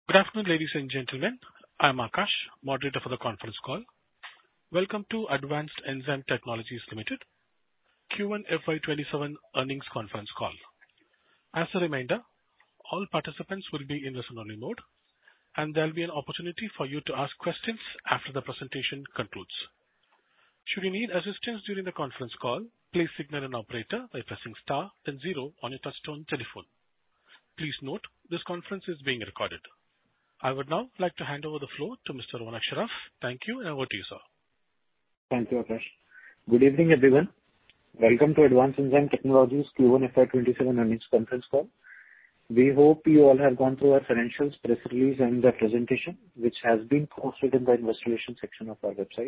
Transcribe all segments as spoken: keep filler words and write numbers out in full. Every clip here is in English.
Good afternoon, ladies and gentlemen. I'm Akash, moderator for the conference call. Welcome to Advanced Enzyme Technologies Limited Q one F Y twenty-seven earnings conference call. As a reminder, all participants will be in listen-only mode, and there'll be an opportunity for you to ask questions after the presentation concludes. Should you need assistance during the conference call, please signal an operator by pressing star then zero on your touchtone telephone. Please note, this conference is being recorded. I would now like to hand over the floor to Mister Ronak Saraf. Thank you, and over to you, sir. Thank you, Akash. Good evening, everyone. Welcome to Advanced Enzyme Technologies Q one F Y twenty-seven earnings conference call. We hope you all have gone through our financials, press release, and the presentation, which has been posted in the investor relations section of our website.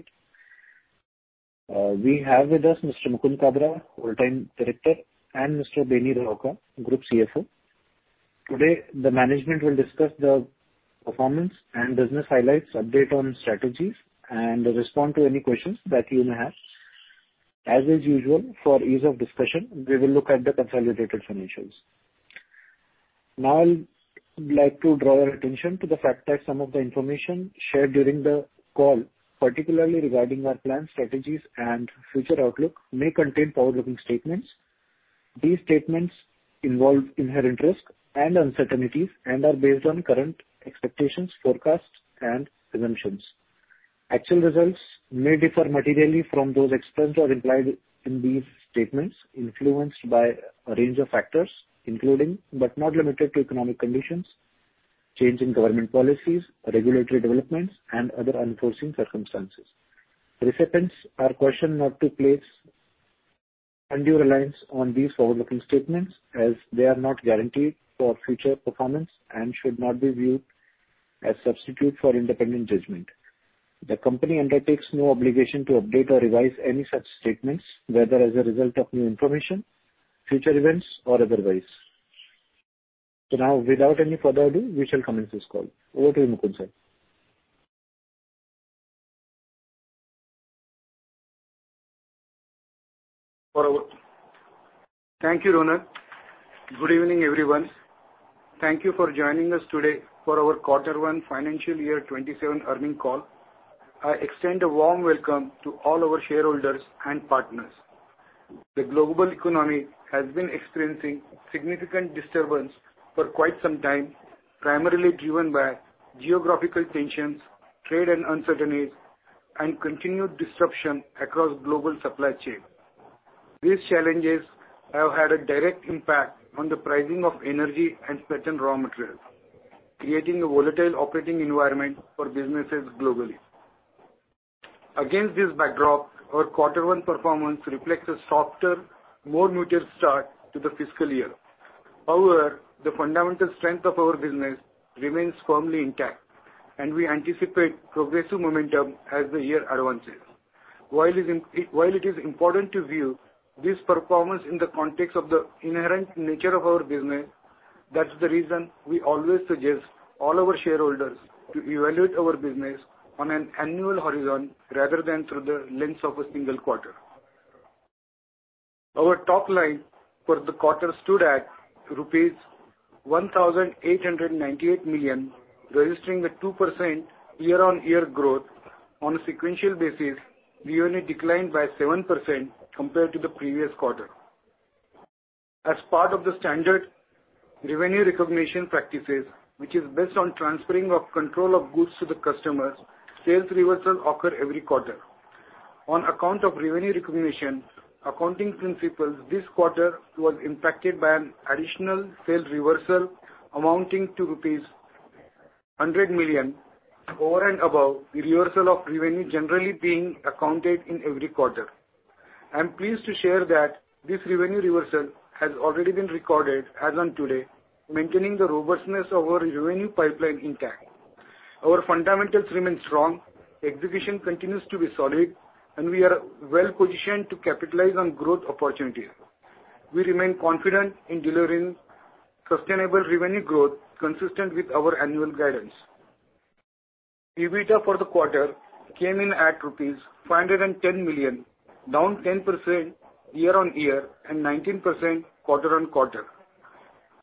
Uh, we have with us Mister Mukund Kabra, Whole-time Director, and Mister Beni Rauka, Group C F O. Today, the management will discuss the performance and business highlights, update on strategies, and respond to any questions that you may have. As is usual, for ease of discussion, we will look at the consolidated financials. Now, I'd like to draw your attention to the fact that some of the information shared during the call, particularly regarding our plans, strategies, and future outlook, may contain forward-looking statements. These statements involve inherent risk and uncertainties and are based on current expectations, forecasts, and assumptions. Actual results may differ materially from those expressed or implied in these statements, influenced by a range of factors, including but not limited to economic conditions, change in government policies, regulatory developments, and other unforeseen circumstances. Recipients are cautioned not to place undue reliance on these forward-looking statements, as they are not guaranteed for future performance and should not be viewed as substitute for independent judgment. The company undertakes no obligation to update or revise any such statements, whether as a result of new information, future events, or otherwise. So now, without any further ado, we shall commence this call. Over to you, Mukund sir. Thank you, Ronak. Good evening, everyone. Thank you for joining us today for our Quarter one Financial Year twenty-seven earnings call. I extend a warm welcome to all our shareholders and partners. The global economy has been experiencing significant disturbance for quite some time, primarily driven by geographical tensions, trade and uncertainties, and continued disruption across global supply chain. These challenges have had a direct impact on the pricing of energy and certain raw materials, creating a volatile operating environment for businesses globally. Against this backdrop, our quarter one performance reflects a softer, more muted start to the fiscal year. However, the fundamental strength of our business remains firmly intact, and we anticipate progressive momentum as the year advances. While it is important to view this performance in the context of the inherent nature of our business, that's the reason we always suggest all our shareholders to evaluate our business on an annual horizon rather than through the lens of a single quarter. Our top line for the quarter stood at rupees one thousand eight hundred ninety-eight million, registering a two percent year-on-year growth. On a sequential basis, revenue declined by seven percent compared to the previous quarter. As part of the standard revenue recognition practices, which is based on transferring of control of goods to the customers, sales reversals occur every quarter. On account of revenue recognition accounting principles, this quarter was impacted by an additional sales reversal amounting to rupees one hundred million over and above the reversal of revenue generally being accounted in every quarter. I am pleased to share that this revenue reversal has already been recorded as on today, maintaining the robustness of our revenue pipeline intact. Our fundamentals remain strong, execution continues to be solid, and we are well positioned to capitalize on growth opportunities. We remain confident in delivering sustainable revenue growth consistent with our annual guidance. EBITDA for the quarter came in at rupees five hundred ten million, down ten percent year-on-year and nineteen percent quarter-on-quarter.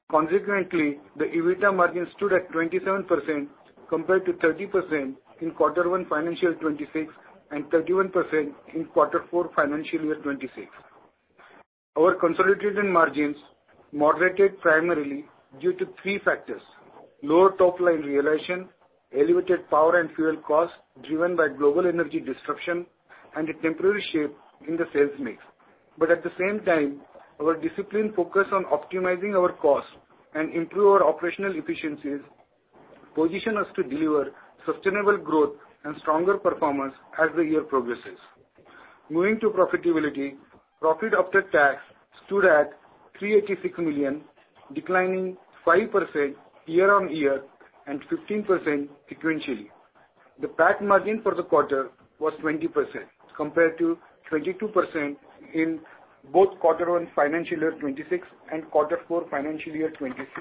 Consequently, the EBITDA margin stood at twenty-seven percent compared to thirty percent in quarter one financial year twenty-six and thirty-one percent in quarter four financial year twenty-six. Our consolidated margins moderated primarily due to three factors: lower top-line realization, elevated power and fuel costs driven by global energy disruption, and a temporary shift in the sales mix. But at the same time, our disciplined focus on optimizing our costs and improve our operational efficiencies position us to deliver sustainable growth and stronger performance as the year progresses. Moving to profitability, profit after tax stood at three hundred eighty-six million, declining five percent year-on-year and fifteen percent sequentially. The P A T margin for the quarter was twenty percent compared to twenty-two percent in both quarter one financial year twenty-six and quarter four financial year twenty-six.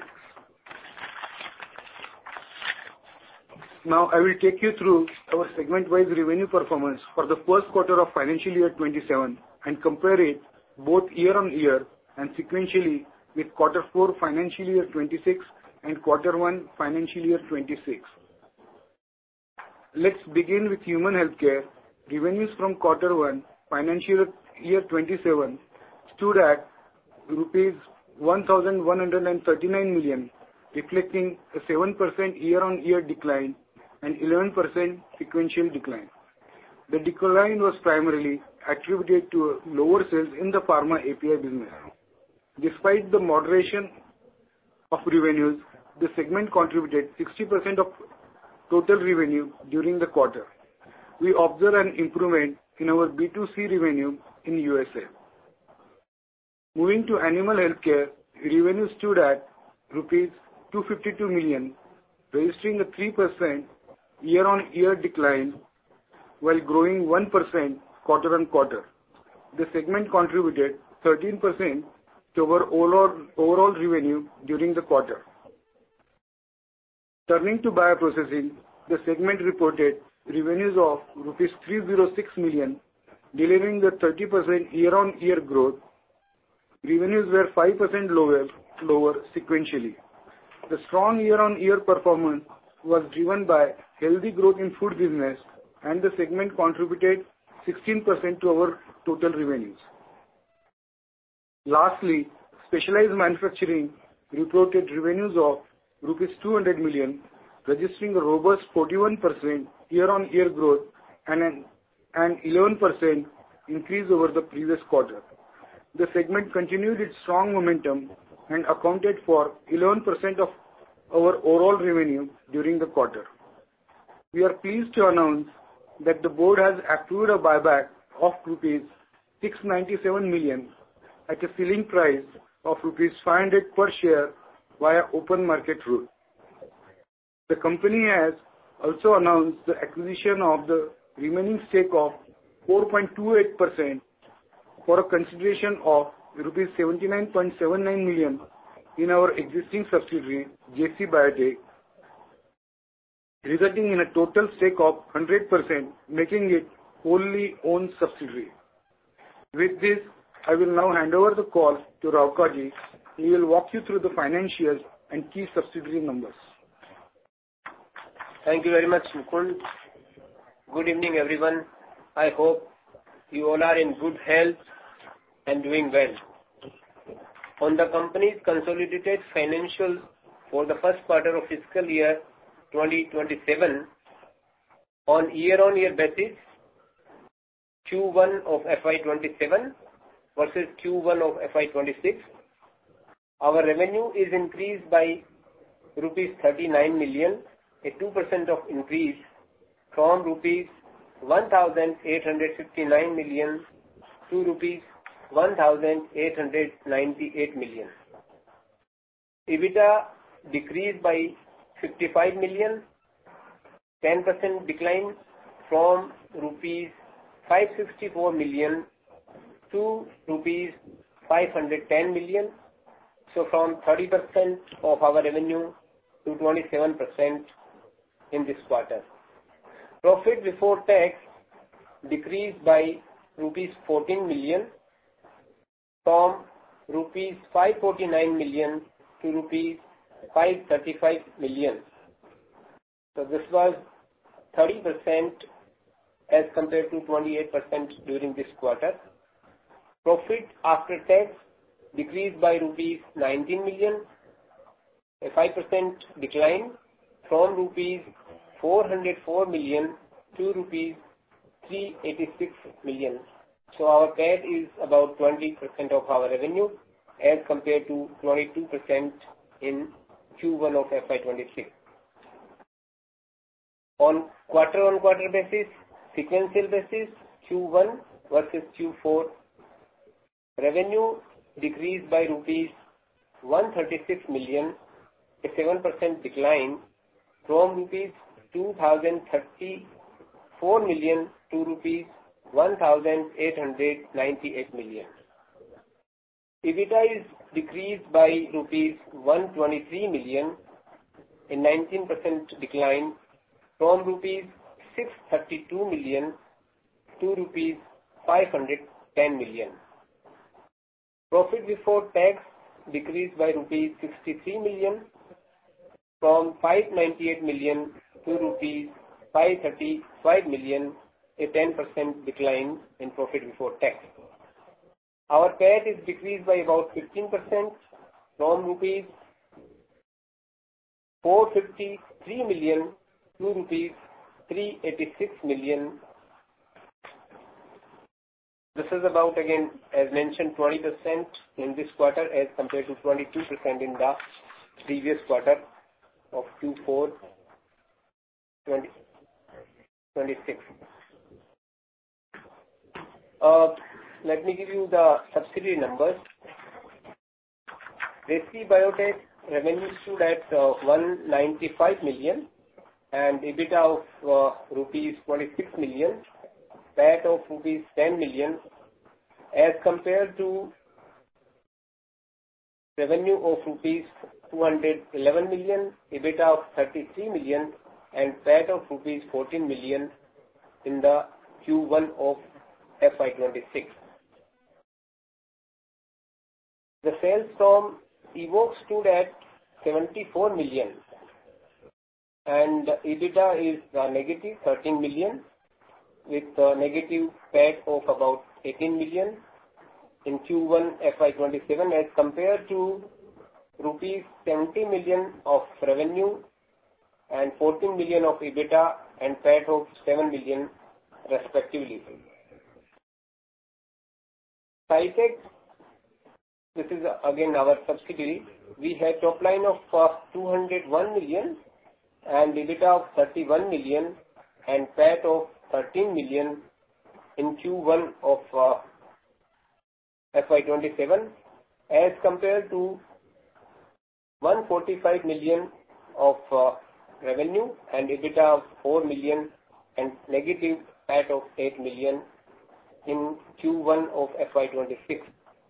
Now I will take you through our segment-wise revenue performance for the first quarter of financial year twenty-seven and compare it both year-on-year and sequentially with quarter four financial year twenty-six and quarter one financial year twenty-six. Let's begin with human healthcare. Revenues from quarter one financial year twenty-seven stood at rupees one thousand one hundred thirty-nine million, reflecting a seven percent year-on-year decline and eleven percent sequential decline. The decline was primarily attributed to lower sales in the pharma A P I business. Despite the moderation of revenues, the segment contributed sixty percent of total revenue during the quarter. We observed an improvement in our B two C revenue in U S A. Moving to animal healthcare, revenue stood at rupees two hundred fifty-two million, registering a three percent year-on-year decline while growing one percent quarter-on-quarter. The segment contributed thirteen percent to our overall, overall revenue during the quarter. Turning to bioprocessing, the segment reported revenues of rupees three hundred six million, delivering a thirty percent year-on-year growth. Revenues were five percent lower, lower sequentially. The strong year-on-year performance was driven by healthy growth in food business, and the segment contributed sixteen percent to our total revenues. Lastly, specialized manufacturing reported revenues of rupees two hundred million, registering a robust forty-one percent year-on-year growth and an, an eleven percent increase over the previous quarter. The segment continued its strong momentum and accounted for eleven percent of our overall revenue during the quarter. We are pleased to announce that the board has approved a buyback of rupees six hundred ninety-seven million at a ceiling price of rupees five hundred per share via open market route. The company has also announced the acquisition of the remaining stake of four point two eight percent for a consideration of rupees seventy-nine point seven nine million in our existing subsidiary, J C Biotech, resulting in a total stake of one hundred percent, making it wholly owned subsidiary. With this, I will now hand over the call to Rauka ji. He will walk you through the financials and key subsidiary numbers. Thank you very much, Mukund. Good evening, everyone. I hope you all are in good health and doing well. On the company's consolidated financials for the first quarter of fiscal year twenty twenty-seven, on year-on-year basis, Q one of F Y twenty-seven versus Q one of F Y twenty-six, our revenue is increased by rupees thirty-nine million, a two percent of increase from rupees one thousand eight hundred fifty-nine million to rupees one thousand eight hundred ninety-eight million. EBITDA decreased by fifty-five million, ten percent decline from rupees five hundred sixty-four million to rupees five hundred ten million. So from thirty percent of our revenue to twenty-seven percent in this quarter. Profit before tax decreased by rupees fourteen million from rupees five hundred forty-nine million to rupees five hundred thirty-five million. So this was thirty percent as compared to twenty-eight percent during this quarter. Profit after tax decreased by rupees nineteen million, a five percent decline from rupees four hundred four million to rupees three hundred eighty-six million. So our P A T is about twenty percent of our revenue as compared to twenty-two percent in Q one of F Y twenty-six. On quarter-on-quarter basis, sequential basis, Q one versus Q four, revenue decreased by rupees one hundred thirty-six million, a seven percent decline from rupees two thousand thirty-four million to rupees one thousand eight hundred ninety-eight million. EBITDA is decreased by rupees one hundred twenty-three million, a nineteen percent decline from rupees six hundred thirty-two million to rupees five hundred ten million. Profit before tax decreased by rupees sixty-three million from five hundred ninety-eight million to rupees five hundred thirty-five million, a ten percent decline in profit before tax. Our P A T is decreased by about fifteen percent from rupees four hundred fifty-three million to rupees three hundred eighty-six million. This is about, again, as mentioned, twenty percent in this quarter as compared to twenty-two percent in the previous quarter of Q four twenty twenty-six. Uh, let me give you the subsidiary numbers. Desi Biotech revenue stood at uh, one hundred ninety-five million and EBITDA of uh, rupees twenty-six million, P A T of rupees ten million, as compared to revenue of rupees two hundred eleven million, EBITDA of thirty-three million, and P A T of rupees fourteen million in the Q one of F Y twenty-six. The sales from Evoxx stood at seventy-four million and EBITDA is uh, negative thirteen million with a negative P A T of about eighteen million in Q one F Y twenty-seven as compared to rupees seventy million of revenue and fourteen million of EBITDA and P A T of seven million respectively. SciTech, this is uh, again our subsidiary. We had top line of uh, two hundred one million and EBITDA of thirty-one million and P A T of thirteen million in Q one of uh, F Y twenty-seven as compared to one hundred forty-five million of uh, revenue and EBITDA of four million and negative P A T of eight million in Q one of F Y twenty-six.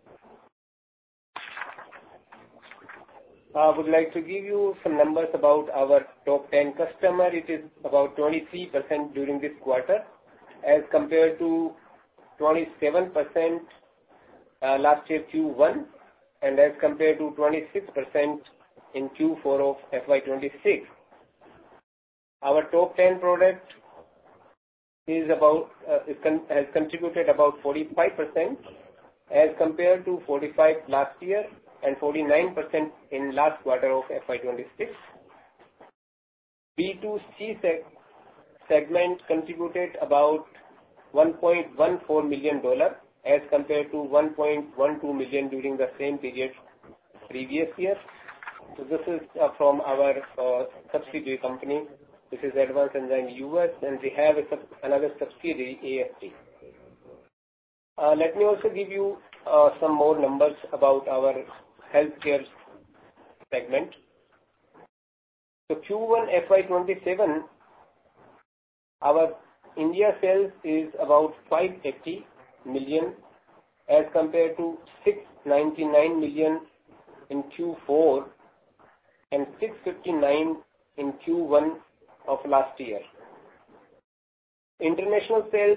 I would like to give you some numbers about our top ten customer. It is about twenty-three percent during this quarter as compared to twenty-seven percent uh, last year Q one and as compared to twenty-six percent in Q four of F Y twenty-six. Our top ten product is about uh, is con has contributed about forty-five percent as compared to forty-five last year and forty-nine percent in last quarter of F Y twenty-six. B two C seg segment contributed about one point one four million dollars as compared to one point one two million during the same period previous year. So this is uh, from our uh, subsidiary company. This is Advanced Enzyme U S and we have a sub another subsidiary A F T. Uh, let me also give you uh, some more numbers about our healthcare segment. So Q one F Y twenty-seven, our India sales is about five hundred eighty million as compared to six hundred ninety-nine million in Q four and six hundred fifty-nine in Q one of last year. International sales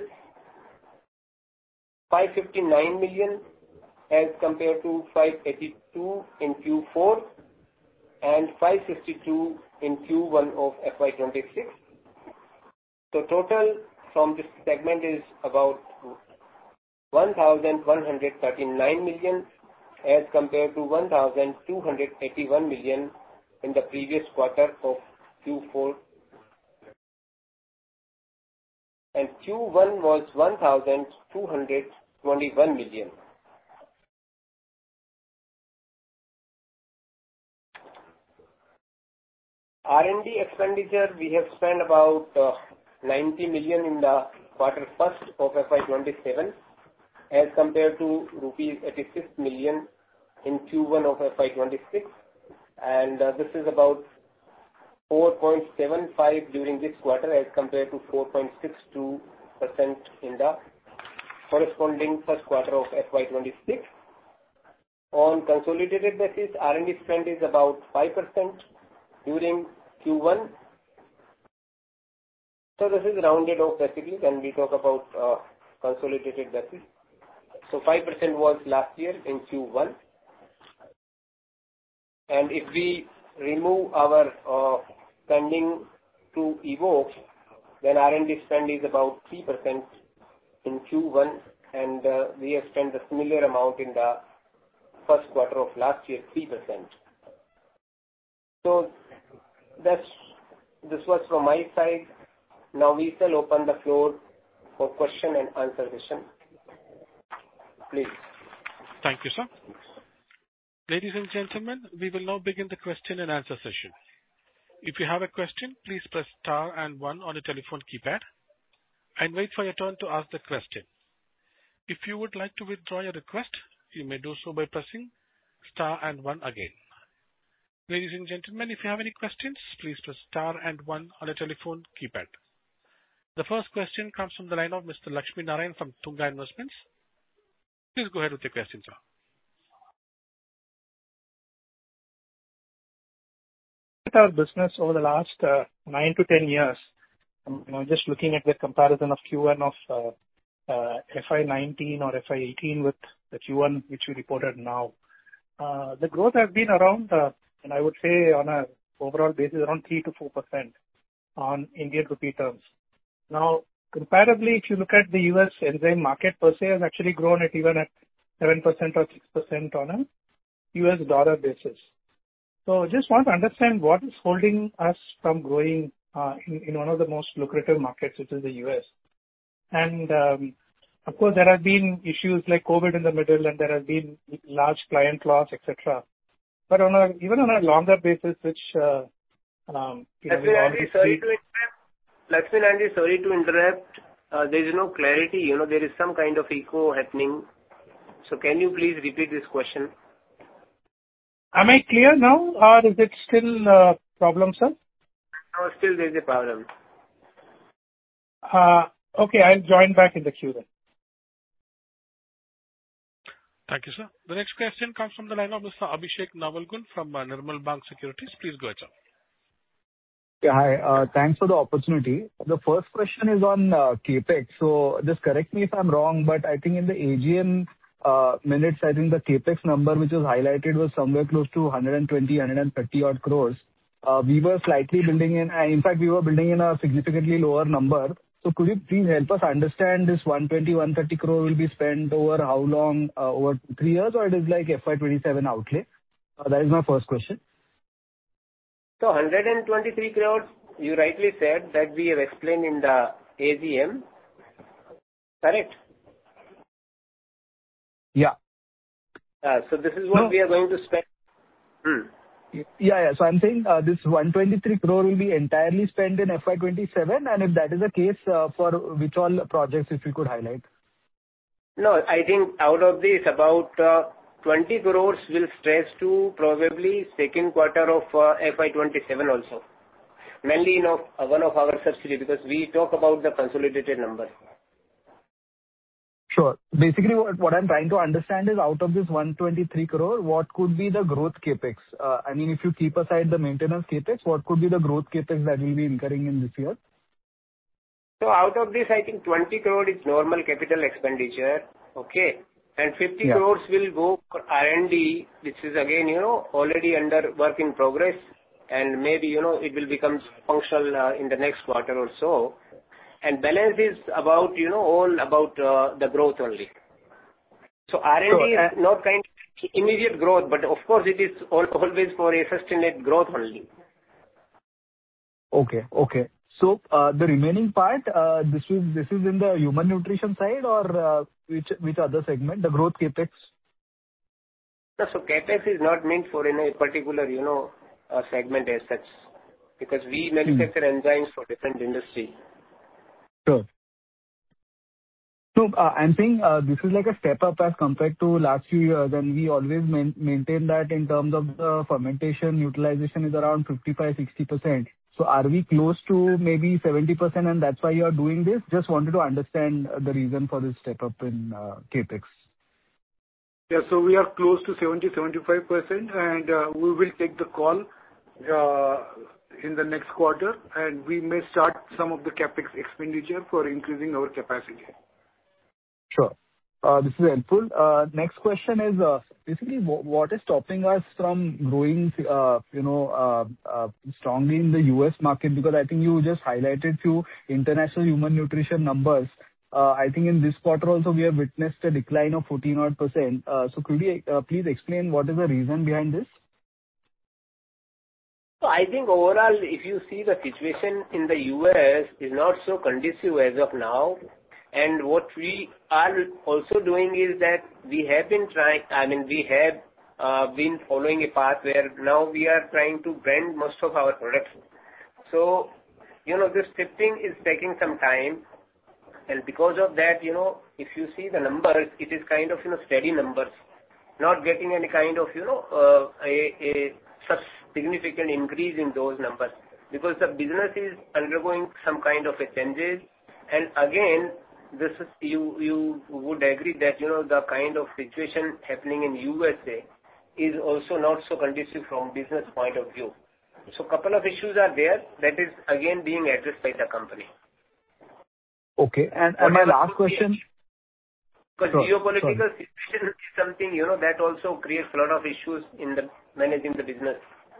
five hundred fifty-nine million as compared to five hundred eighty-two in Q four and five sixty-two in Q one of F Y twenty-six. So total from this segment is about one thousand one hundred thirty-nine million as compared to one thousand two hundred eighty-one million in the previous quarter of Q four. And Q one was one thousand two hundred twenty-one million. R and D expenditure, we have spent about uh, ninety million in the quarter first of F Y twenty-seven as compared to rupees eighty-six million in Q one of F Y twenty-six, and uh, this is about four point seven five during this quarter as compared to four point six two percent in the corresponding first quarter of F Y twenty-six. On consolidated basis, R and D spend is about five percent during Q one. So this is rounded off basically when we talk about uh, consolidated basis. So five percent was last year in Q one. And if we remove our uh, spending to evoke, then R and D spend is about three percent in Q one, and uh, we have spent a similar amount in the first quarter of last year, three percent. So that's, this was from my side. Now we shall open the floor for question and answer session. Please. Thank you, sir. Ladies and gentlemen, we will now begin the question and answer session. If you have a question, please press star and one on your telephone keypad and wait for your turn to ask the question. If you would like to withdraw your request, you may do so by pressing star and one again. Ladies and gentlemen, if you have any questions, please press star and one on your telephone keypad. The first question comes from the line of Mister Lakshmi Narayan from Tunga Investments. Please go ahead with your question, sir. Our business over the last uh, nine to ten years, um, you know, just looking at the comparison of Q one of uh, uh, F Y nineteen or F Y eighteen with the Q one which we reported now, uh, the growth has been around, uh, and I would say on a overall basis around three to four percent on Indian rupee terms. Now, comparably, if you look at the U S enzyme market per se, has actually grown at even at seven percent or six percent on a U S dollar basis. So just want to understand what is holding us from growing uh, in, in one of the most lucrative markets, which is the U S. And um, of course, there have been issues like COVID in the middle, and there have been large client loss, et cetera. But on a, even on a longer basis, which uh, um, you know, Lakshmi Nandi, sorry to interrupt. Lakshmi Nandi, sorry to interrupt. Uh, there is no clarity. You know, there is some kind of echo happening. So can you please repeat this question? Am I clear now, or is it still a problem, sir? No, still there is a problem. Uh, okay, I'll join back in the queue then. Thank you, sir. The next question comes from the line of Mister Abhishek Navalgund from uh, Nirmal Bang Securities. Please go ahead, sir. Yeah, hi. Uh, thanks for the opportunity. The first question is on uh, CapEx. So just correct me if I'm wrong, but I think in the A G M uh, minutes, I think the CapEx number which was highlighted was somewhere close to one hundred twenty, one hundred thirty odd crores. Uh, we were slightly building in, uh, in fact, we were building in a significantly lower number. So could you please help us understand this one twenty, one thirty crore will be spent over how long, uh, over three years, or it is like F Y twenty-seven outlay? Uh, that is my first question. So one hundred twenty-three crores, you rightly said that we have explained in the A G M. Correct? Yeah. Uh, so this is what no. we are going to spend. Hmm. Yeah, yeah. So I'm saying uh, this one hundred twenty-three crore will be entirely spent in F Y twenty-seven, and if that is the case, uh, for which all projects, if you could highlight? No, I think out of this, about uh, twenty crores will stretch to probably second quarter of uh, F Y twenty-seven also. Mainly in of, uh, one of our subsidiaries, because we talk about the consolidated number. Sure. Basically, what, what I'm trying to understand is out of this one hundred twenty-three crore, what could be the growth capex? Uh, I mean, if you keep aside the maintenance capex, what could be the growth capex that will be incurring in this year? So out of this, I think twenty crore is normal capital expenditure. Okay. And fifty Yeah. crores will go for R and D, which is again, you know, already under work in progress, and maybe, you know, it will become functional uh, in the next quarter or so. And balance is about, you know, all about uh, the growth only. So R and D So, uh, is not kind of immediate growth, but of course it is all, always for a sustained growth only. Okay. Okay. So, uh, the remaining part, uh, this is this is in the human nutrition side or uh, which which other segment, the growth CapEx? No, so CapEx is not meant for any particular, you know, uh, segment as such, because we manufacture enzymes for different industry. Sure. So, uh, I'm saying, uh, this is like a step up as compared to last few years, and we always main- maintain that in terms of the fermentation utilization is around fifty-five to sixty percent. So are we close to maybe seventy percent, and that's why you are doing this? Just wanted to understand uh, the reason for this step up in uh, CapEx. Yeah, so we are close to seventy to seventy-five percent, and uh, we will take the call uh, in the next quarter, and we may start some of the CapEx expenditure for increasing our capacity. Sure. Uh, This is helpful. Uh, Next question is, uh, basically, wh- what is stopping us from growing, uh, you know, uh, uh, strongly in the U S market? Because I think you just highlighted few international human nutrition numbers. Uh, I think in this quarter also, we have witnessed a decline of fourteen odd percent. Uh, So could you uh, please explain what is the reason behind this? So I think overall, if you see the situation in the U S is not so conducive as of now. And what we are also doing is that we have been trying, I mean, we have uh, been following a path where now we are trying to brand most of our products. So, you know, this shifting is taking some time. And because of that, you know, if you see the numbers, it is kind of, you know, steady numbers, not getting any kind of, you know, uh, a, a such significant increase in those numbers, because the business is undergoing some kind of a changes. And again, this is, you, you would agree that, you know, the kind of situation happening in U S A is also not so conducive from business point of view. So couple of issues are there that is again being addressed by the company. Okay. And and my last question. Because Sure, geopolitical sorry. situation is something, you know, that also creates a lot of issues in the managing the business.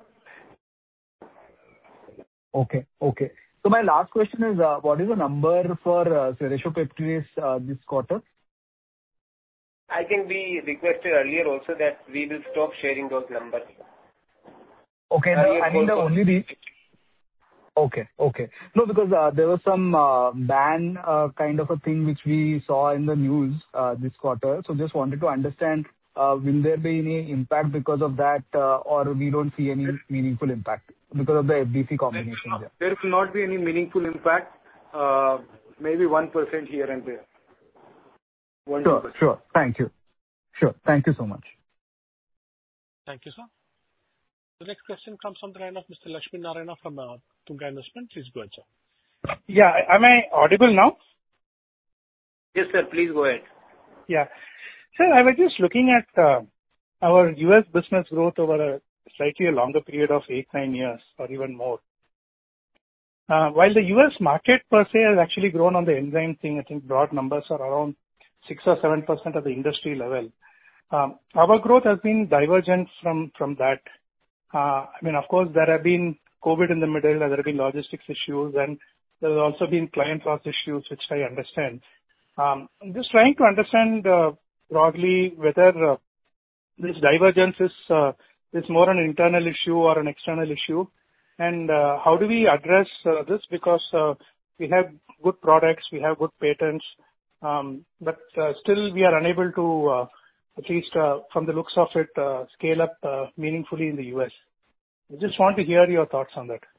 Okay. Okay. So my last question is, uh, what is the number for uh, serratiopeptidase uh, this quarter? I think we requested earlier also that we will stop sharing those numbers. Okay. The, Earlier I mean, the call- only re- Okay. Okay. No, because uh, there was some uh, ban uh, kind of a thing which we saw in the news uh, this quarter. So just wanted to understand, uh, will there be any impact because of that, uh, or we don't see any meaningful impact because of the F D C combination there? There will not be any meaningful impact, uh, maybe one percent here and there. one to two Sure. percent. Sure. Thank you. Sure. Thank you so much. Thank you, sir. The next question comes from the line of Mister Lakshmi Narayana from uh, Tunga Investment. Please go ahead, sir. Yeah. Am I audible now? Yes, sir, please go ahead. Yeah. Sir, I was just looking at uh, our U S business growth over a slightly a longer period of eight, nine years or even more. Uh, While the U S market per se has actually grown on the enzyme thing, I think broad numbers are around six or seven percent at the industry level. Um, Our growth has been divergent from from that. Uh, I mean, of course, there have been COVID in the middle, there have been logistics issues, and there has also been client loss issues, which I understand. Um, I'm just trying to understand uh, broadly whether uh, this divergence is uh, is more an internal issue or an external issue, and uh, how do we address uh, this? Because uh, we have good products, we have good patents, um, but uh, still we are unable to, uh, at least uh, from the looks of it, uh, scale up uh, meaningfully in the U S. I just want to hear your thoughts on that.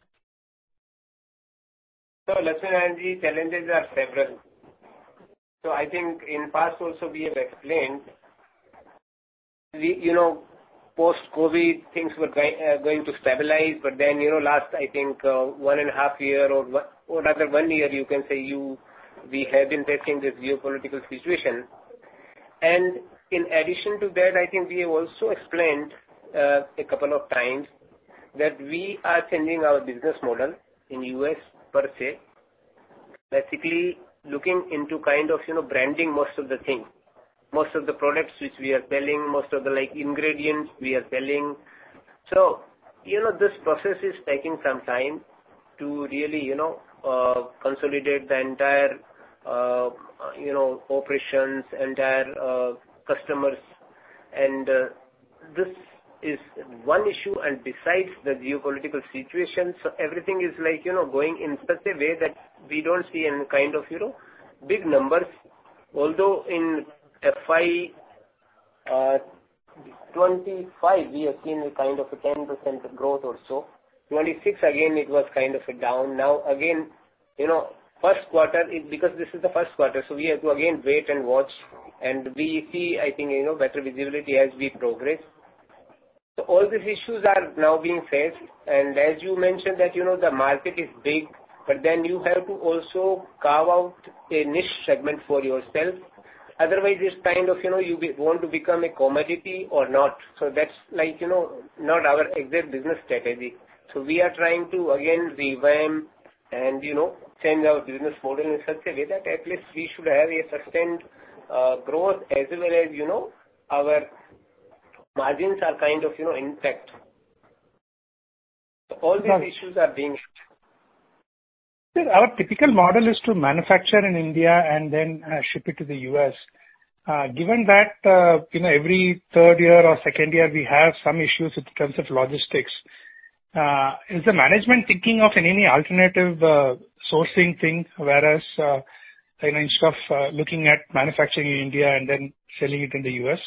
So Lakshmi, challenges are several. So I think in past also we have explained, we, you know, post-COVID things were going, uh, going to stabilize, but then, you know, last I think uh, one and a half year or one, or rather one year you can say you, we have been facing this geopolitical situation. And in addition to that, I think we have also explained uh, a couple of times that we are changing our business model in U S per se, basically looking into kind of, you know, branding most of the things. most of the products which we are selling, most of the like ingredients we are selling. So, you know, this process is taking some time to really, you know, uh, consolidate the entire, uh, you know, operations, entire uh, customers, and uh, this is one issue. And besides the geopolitical situation, so everything is like, you know, going in such a way that we don't see any kind of, you know, big numbers. Although in F I uh, twenty-five we have seen a kind of a ten percent growth or so. twenty-six again it was kind of a down. Now again, you know, first quarter, it, because this is the first quarter, so we have to again wait and watch, and we see, I think, you know, better visibility as we progress. So all these issues are now being faced, and as you mentioned that, you know, the market is big, but then you have to also carve out a niche segment for yourself. Otherwise, it's kind of, you know, you be, want to become a commodity or not. So that's like, you know, not our exact business strategy. So we are trying to again revamp and, you know, change our business model in such a way that at least we should have a sustained uh, growth, as well as, you know, our margins are kind of, you know, intact. So all these Right. issues are being. Sir, our typical model is to manufacture in India and then uh, ship it to the U S. Uh, given that, uh, you know, every third year or second year we have some issues in terms of logistics, uh, is the management thinking of any alternative uh, sourcing thing, whereas, uh, you know, instead of uh, looking at manufacturing in India and then selling it in the U S?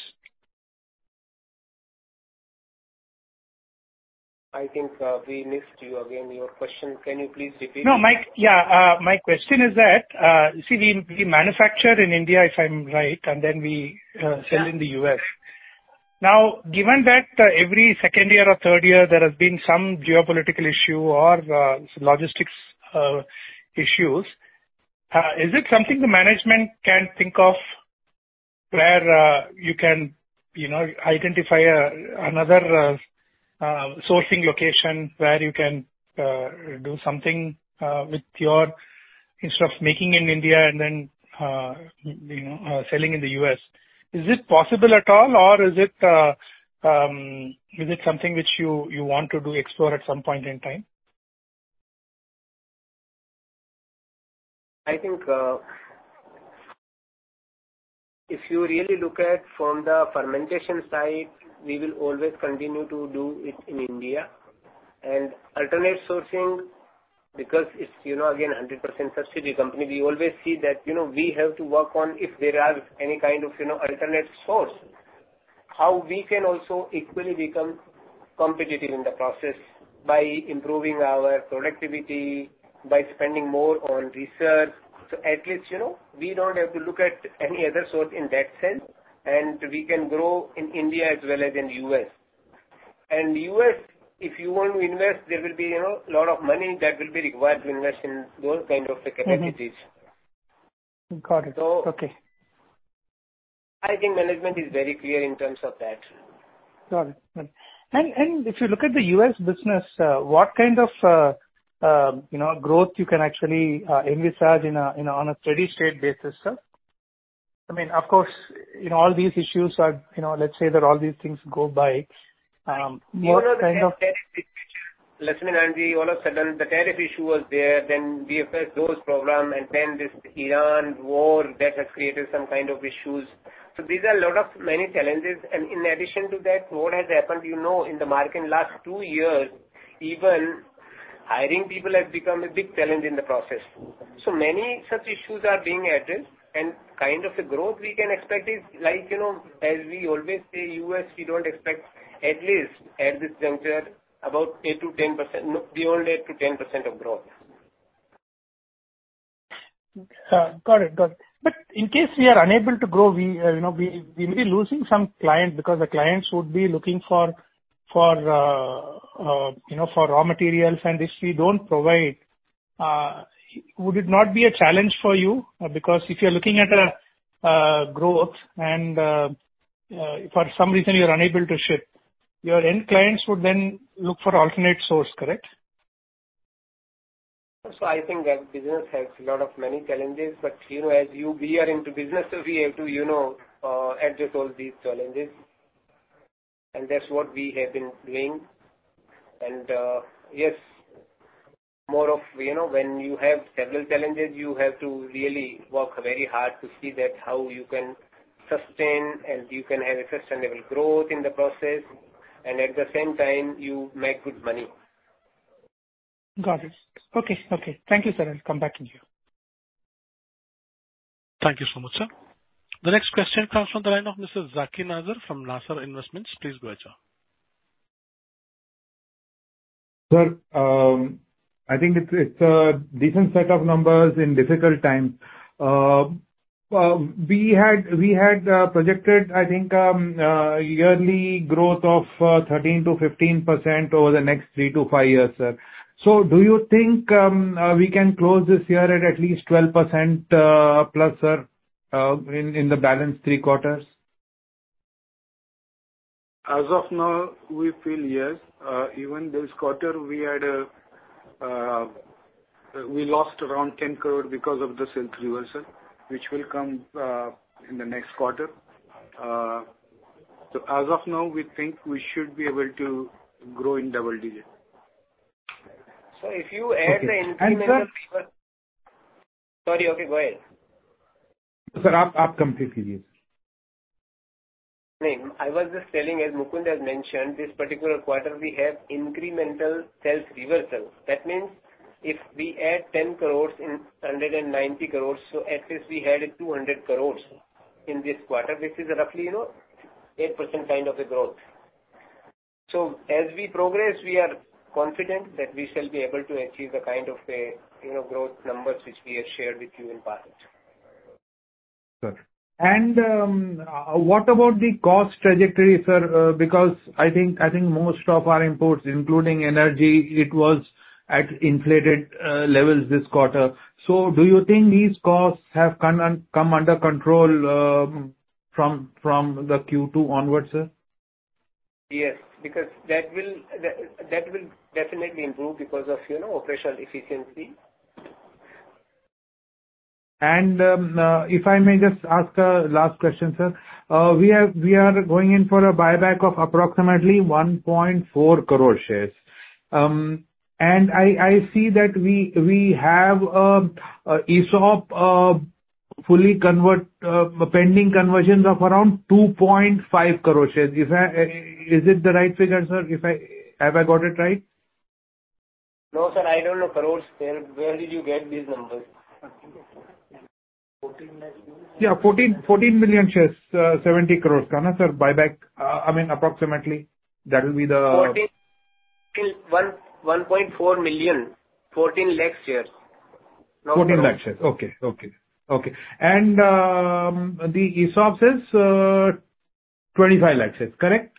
I think uh, we missed you again. Your question, can you please repeat? No, my yeah, uh, my question is that, uh, see, we we manufacture in India, if I'm right, and then we uh, sell Yeah. in the U S. Now, given that uh, every second year or third year there has been some geopolitical issue or uh, logistics uh, issues, uh, is it something the management can think of where uh, you can, you know, identify a, another uh, uh, sourcing location where you can uh, do something uh, with your, instead of making in India and then, uh, you know, uh, selling in the U S? Is it possible at all, or is it uh, um, is it something which you you want to do, explore at some point in time? I think uh, if you really look at from the fermentation side, we will always continue to do it in India. And alternate sourcing, because it's, you know, again, one hundred percent subsidy company, we always see that, you know, we have to work on if there are any kind of, you know, alternate source, how we can also equally become competitive in the process by improving our productivity, by spending more on research. So at least, you know, we don't have to look at any other source in that sense, and we can grow in India as well as in U S. And U S, if you want to invest, there will be, you know, a lot of money that will be required to invest in those kind of capacities. Mm-hmm. Got it. So, okay. I think management is very clear in terms of that. Got it. Got it. And and if you look at the U S business, uh, what kind of uh, uh, you know growth you can actually uh, envisage in a in a, on a steady state basis, sir? I mean, of course, you know, all these issues are, you know, let's say that all these things go by. Um, what you know, the kind of tariff situation, Lakshmi Nandi, all of a sudden the tariff issue was there, then we have faced those problems, and then this Iran war that has created some kind of issues. So these are a lot of many challenges, and in addition to that, what has happened, you know, in the market in last two years, even hiring people has become a big challenge in the process. So many such issues are being addressed, and kind of a growth we can expect is like, you know, as we always say, U S, we don't expect at least at this juncture about eight to ten percent, no, beyond eight to ten percent of growth. Uh, Got it. Got it. But in case we are unable to grow, we, uh, you know, we we may be losing some clients because the clients would be looking for, for uh uh you know, for raw materials, and if we don't provide, uh would it not be a challenge for you? Uh, Because if you're looking at a uh growth and uh uh for some reason you're unable to ship, your end clients would then look for alternate source, correct? So I think that business has a lot of many challenges, but, you know, as you, we are into business, so we have to, you know, uh, address all these challenges. And that's what we have been doing. And uh, yes, more of, you know, when you have several challenges, you have to really work very hard to see that how you can sustain and you can have a sustainable growth in the process, and at the same time you make good money. Got it. Okay, okay. Thank you, sir. I'll come back to you. Thank you so much, sir. The next question comes from the line of Mister Zaki Nazar from Nasser Investments. Please go ahead, sir. Sir, um, I think it's, it's a decent set of numbers in difficult times. Uh, uh, we had we had uh, projected, I think, um, uh, yearly growth of uh, thirteen to fifteen percent over the next three to five years, sir. So, do you think um, uh, we can close this year at at least twelve percent uh, plus, sir, uh, in in the balance three quarters? As of now, we feel yes. Uh, even this quarter, we had a uh, we lost around ten crore because of the sales reversal, which will come uh, in the next quarter. Uh, so as of now, we think we should be able to grow in double digit. So if you add Okay. the And incremental sir- reverse, sorry, okay, go ahead. Sir, आप आप complete कीजिए. No, I was just telling, as Mukund has mentioned, this particular quarter we have incremental sales reversal. That means if we add ten crores in one hundred ninety crores, so at least we had two hundred crores in this quarter, which is roughly, you know, eight percent kind of a growth. So as we progress, we are confident that we shall be able to achieve the kind of a, you know, growth numbers which we have shared with you in past. Sir. And um, uh, what about the cost trajectory, sir? Uh, Because I think I think most of our imports, including energy, it was at inflated uh, levels this quarter. So do you think these costs have come un- come under control um, from from the Q two onwards, sir? Yes, because that will that, that will definitely improve because of, you know, operational efficiency. And um, uh, if I may just ask a last question, sir. Uh, We have we are going in for a buyback of approximately one point four crore shares. Um, And I I see that we we have a a ESOP uh, fully convert uh, pending conversions of around two point five crore shares. If I Is it the right figure, sir? If I Have I got it right? No, sir, I don't know crores. Where, where did you get these numbers? Yeah, fourteen fourteen million shares, uh, seventy crores, ka na, sir, buyback, uh, I mean, approximately. That will be the... fourteen, one, one point four million, fourteen lakh shares. Not fourteen crores. lakh shares. Okay, okay, okay. And um, the ESOPs is uh, twenty-five lakh shares, correct?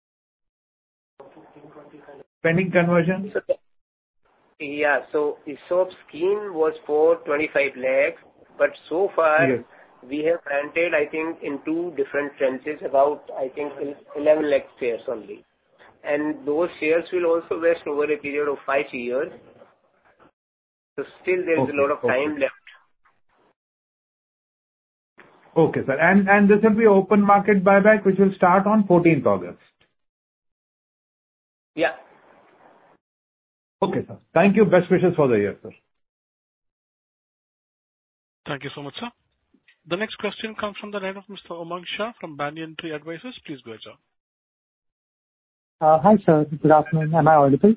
Pending conversion? So, yeah, so ESOP scheme was for twenty-five lakhs, but so far Yes. we have granted, I think, in two different tranches about, I think, eleven lakh shares only. And those shares will also vest over a period of five years. So still there is Okay, a lot of time okay. left. Okay, sir. And and this will be open market buyback, which will start on fourteenth August. Yeah. Okay, sir. Thank you. Best wishes for the year, sir. Thank you so much, sir. The next question comes from the line of Mister Umang Shah from Banyan Tree Advisors. Please go ahead, sir. Uh, Hi, sir. Good afternoon. Am I audible?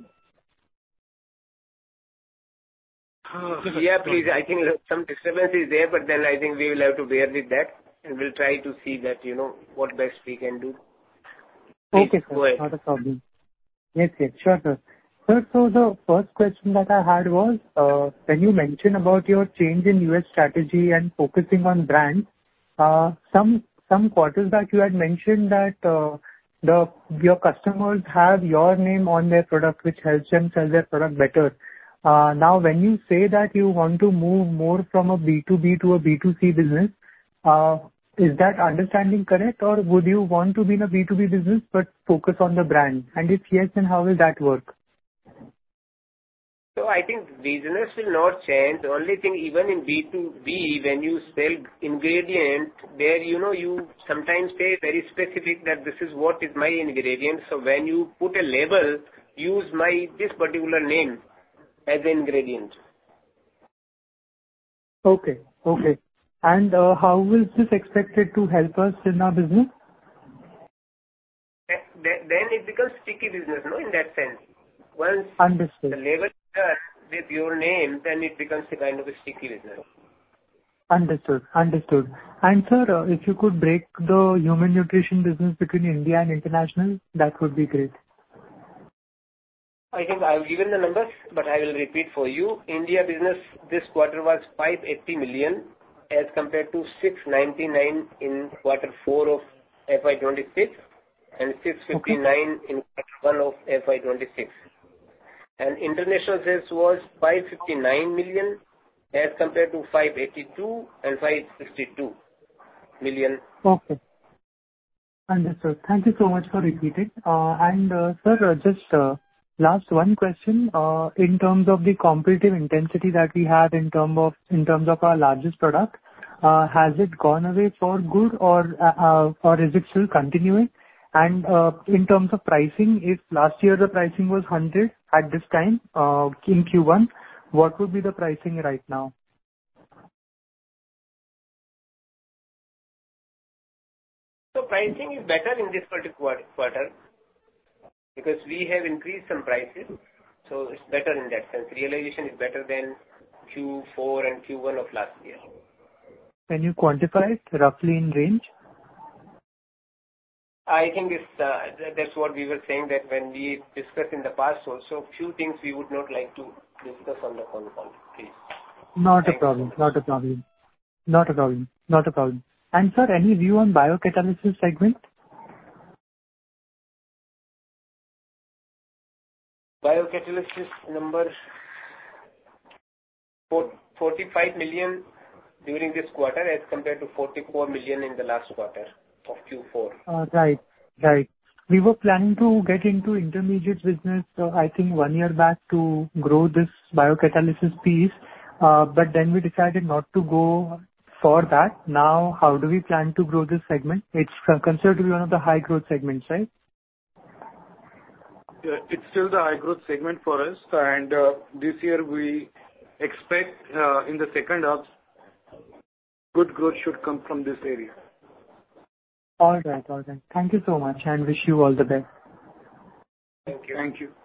Uh, yeah, please. I think some disturbance is there, but then I think we will have to bear with that, and we'll try to see that, you know, what best we can do. Please, Okay, sir. go ahead. Not a problem. Yes, yes. Sure, sir. Sir, so the first question that I had was, uh, when you mentioned about your change in U S strategy and focusing on brands, uh, some some quarters back you had mentioned that uh, the your customers have your name on their product, which helps them sell their product better. Uh, now, when you say that you want to move more from a B two B to a B two C business, uh, is that understanding correct, or would you want to be in a B two B business but focus on the brand? And if yes, then how will that work? So I think business will not change. The only thing, even in B two B, when you sell ingredient, there, you know, you sometimes say very specific that this is what is my ingredient. So when you put a label, use my, this particular name as an ingredient. Okay. Okay. And uh, how is this expected to help us in our business? Then it becomes sticky business, no, in that sense. Once Understood. the label is done with your name, then it becomes a kind of a sticky business. Understood. Understood. And sir, uh, if you could break the human nutrition business between India and international, that would be great. I think I've given the numbers, but I will repeat for you. India business this quarter was five hundred eighty million as compared to six hundred ninety-nine in quarter four of F Y twenty-six and six hundred fifty-nine okay. in quarter one of F Y twenty-six. And international sales was five hundred fifty-nine million as compared to five hundred eighty-two and five hundred sixty-two million. Okay. Understood. Thank you so much for repeating. Uh, and uh, sir, uh, just uh, last one question. Uh, in terms of the competitive intensity that we have in terms of in terms of our largest product, uh, has it gone away for good, or uh, uh, or is it still continuing? And uh, in terms of pricing, if last year the pricing was one hundred at this time uh, in Q one, what would be the pricing right now? So pricing is better in this particular quarter because we have increased some prices. So it's better in that sense. Realization is better than Q four and Q one of last year. Can you quantify it roughly in range? I think it's, uh, that's what we were saying, that when we discussed in the past also, few things we would not like to discuss on the phone call, please. Not a problem. Not a problem. Not a problem. Not a problem. And sir, any view on biocatalysis segment? Biocatalysis number forty-five million during this quarter as compared to forty-four million in the last quarter of Q four. Uh, right, right. We were planning to get into intermediate business, uh, I think one year back, to grow this biocatalysis piece, uh, but then we decided not to go for that. Now, how do we plan to grow this segment? It's considered to be one of the high growth segments, right? Yeah, it's still the high growth segment for us, and uh, this year we expect uh, in the second half good growth should come from this area. All right, all right. Thank you so much and wish you all the best. Thank you. Thank you.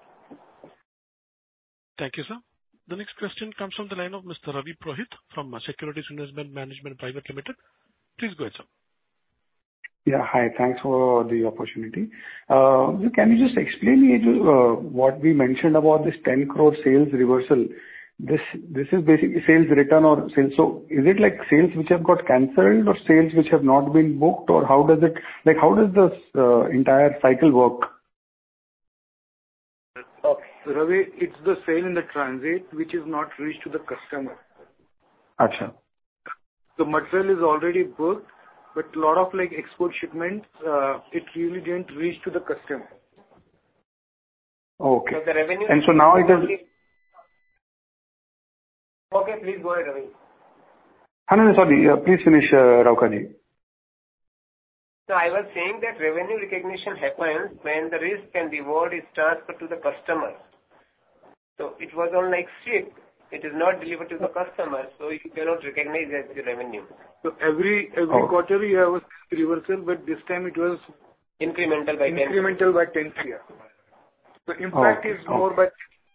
Thank you, sir. The next question comes from the line of Mister Ravi Purohit from Securities Investment Management Private Limited. Please go ahead, sir. Yeah, hi. Thanks for the opportunity. Uh, can you just explain me uh, what we mentioned about this ten crore sales reversal? This this is basically sales return or sales. So is it like sales which have got cancelled or sales which have not been booked, or how does it, like how does this uh, entire cycle work? Okay. Ravi, it's the sale in the transit which is not reached to the customer. Acha. The material is already booked, but a lot of like export shipments, uh, it really didn't reach to the customer. Okay. So the revenue and so now it is. Okay, please go ahead, Ravi. No, no, sorry. Uh, please finish, uh, Raukaji. So I was saying that revenue recognition happens when the risk and reward is transferred to the customer. So it was on like ship. It is not delivered to the customer, so you cannot recognize as the revenue. So every every oh. quarter you have a reversal, but this time it was incremental by incremental by ten crore. The impact okay. is more okay.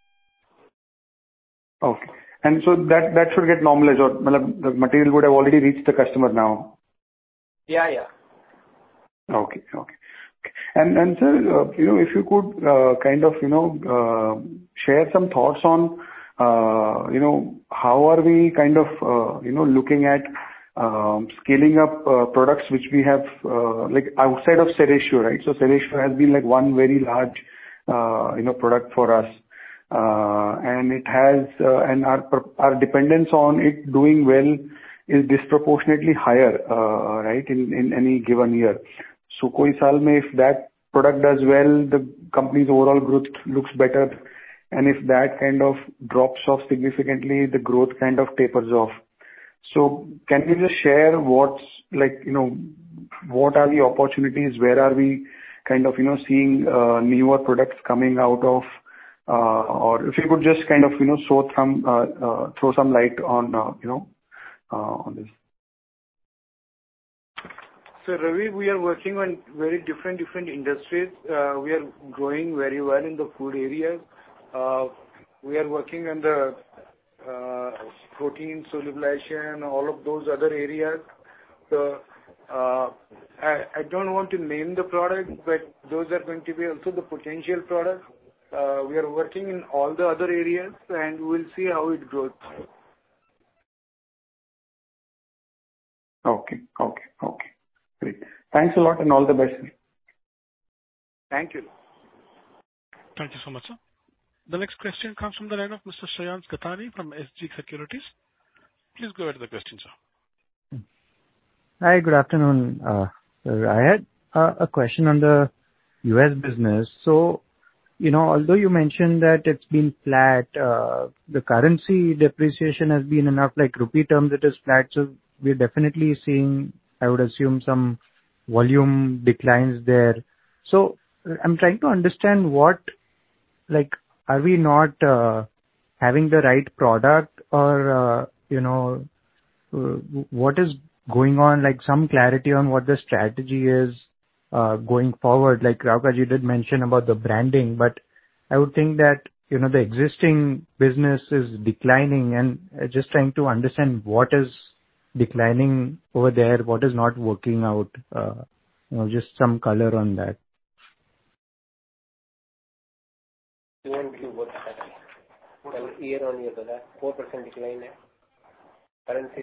by. Okay. And so that that should get normalized, or the material would have already reached the customer now. Yeah, yeah. Okay, okay. okay. And and sir, uh, you know, if you could uh, kind of you know uh, share some thoughts on uh, you know how are we kind of uh, you know looking at um, scaling up uh, products which we have uh, like outside of Serratio, right? So Serratio has been like one very large uh, you know product for us. Uh, and it has, uh, and our, our dependence on it doing well is disproportionately higher, uh, right, in, in any given year. So, koi saal mein if that product does well, the company's overall growth looks better. and if that kind of drops off significantly, the growth kind of tapers off. So can you just share what's like, you know, what are the opportunities? Where are we kind of, you know, seeing uh, newer products coming out of? Uh, or if you could just kind of, you know, throw some uh, uh, throw some light on, uh, you know, uh, on this. So Ravi, we are working on very different different industries. Uh, we are growing very well in the food areas. Uh, we are working on the uh, protein solubilization, all of those other areas. So uh, I, I don't want to name the product, but those are going to be also the potential products. Uh, we are working in all the other areas, and we'll see how it grows. Okay, okay, okay. Great. Thanks a lot and all the best. Thank you. Thank you so much, sir. The next question comes from the line of Mister Shreyans Gathani from S G Securities. Please go ahead with the question, sir. Hi, good afternoon. Uh, I had uh, a question on the U S business. So, you know, although you mentioned that it's been flat, uh, the currency depreciation has been enough, like rupee terms it is flat. So we're definitely seeing, I would assume, some volume declines there. So I'm trying to understand what, like, are we not uh, having the right product, or, uh, you know, uh, what is going on, like some clarity on what the strategy is uh, going forward. Like Rauka ji did mention about the branding, but I would think that, you know, the existing business is declining, and uh, just trying to understand what is declining over there, what is not working out, uh, you know, just some color on that. Year on year, four percent decline है. Currency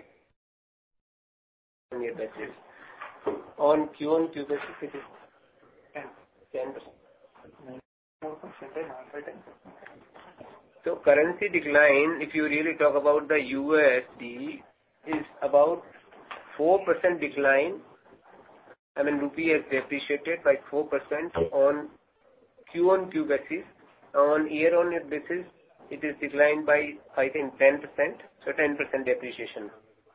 on year basis. On Q on Q basis, it is ten percent. So currency decline, if you really talk about the U S D, is about four percent decline. I mean, rupee has depreciated by four percent on Q on Q basis. On year on year basis, it is declined by, I think, ten percent. So ten percent depreciation.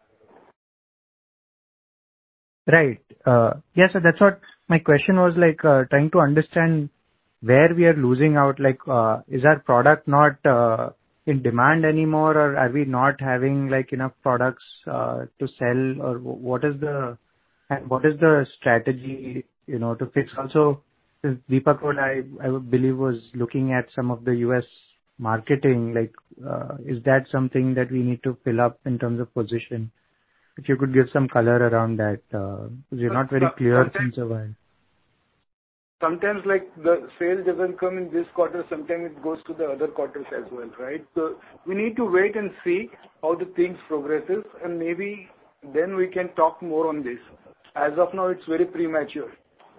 Right. Uh, yes, so that's what my question was, like, uh, trying to understand where we are losing out. Like, uh, is our product not uh, in demand anymore, or are we not having like enough products uh, to sell, or what is the and what is the strategy, you know, to fix? Also, since Deepak Road, I I would believe, was looking at some of the U S marketing. Like, uh, is that something that we need to fill up in terms of position? If you could give some color around that, uh, because you're not very clear since a while. Sometimes, like, the sale doesn't come in this quarter, sometimes it goes to the other quarters as well, right? So we need to wait and see how the things progresses, and maybe then we can talk more on this. As of now, it's very premature.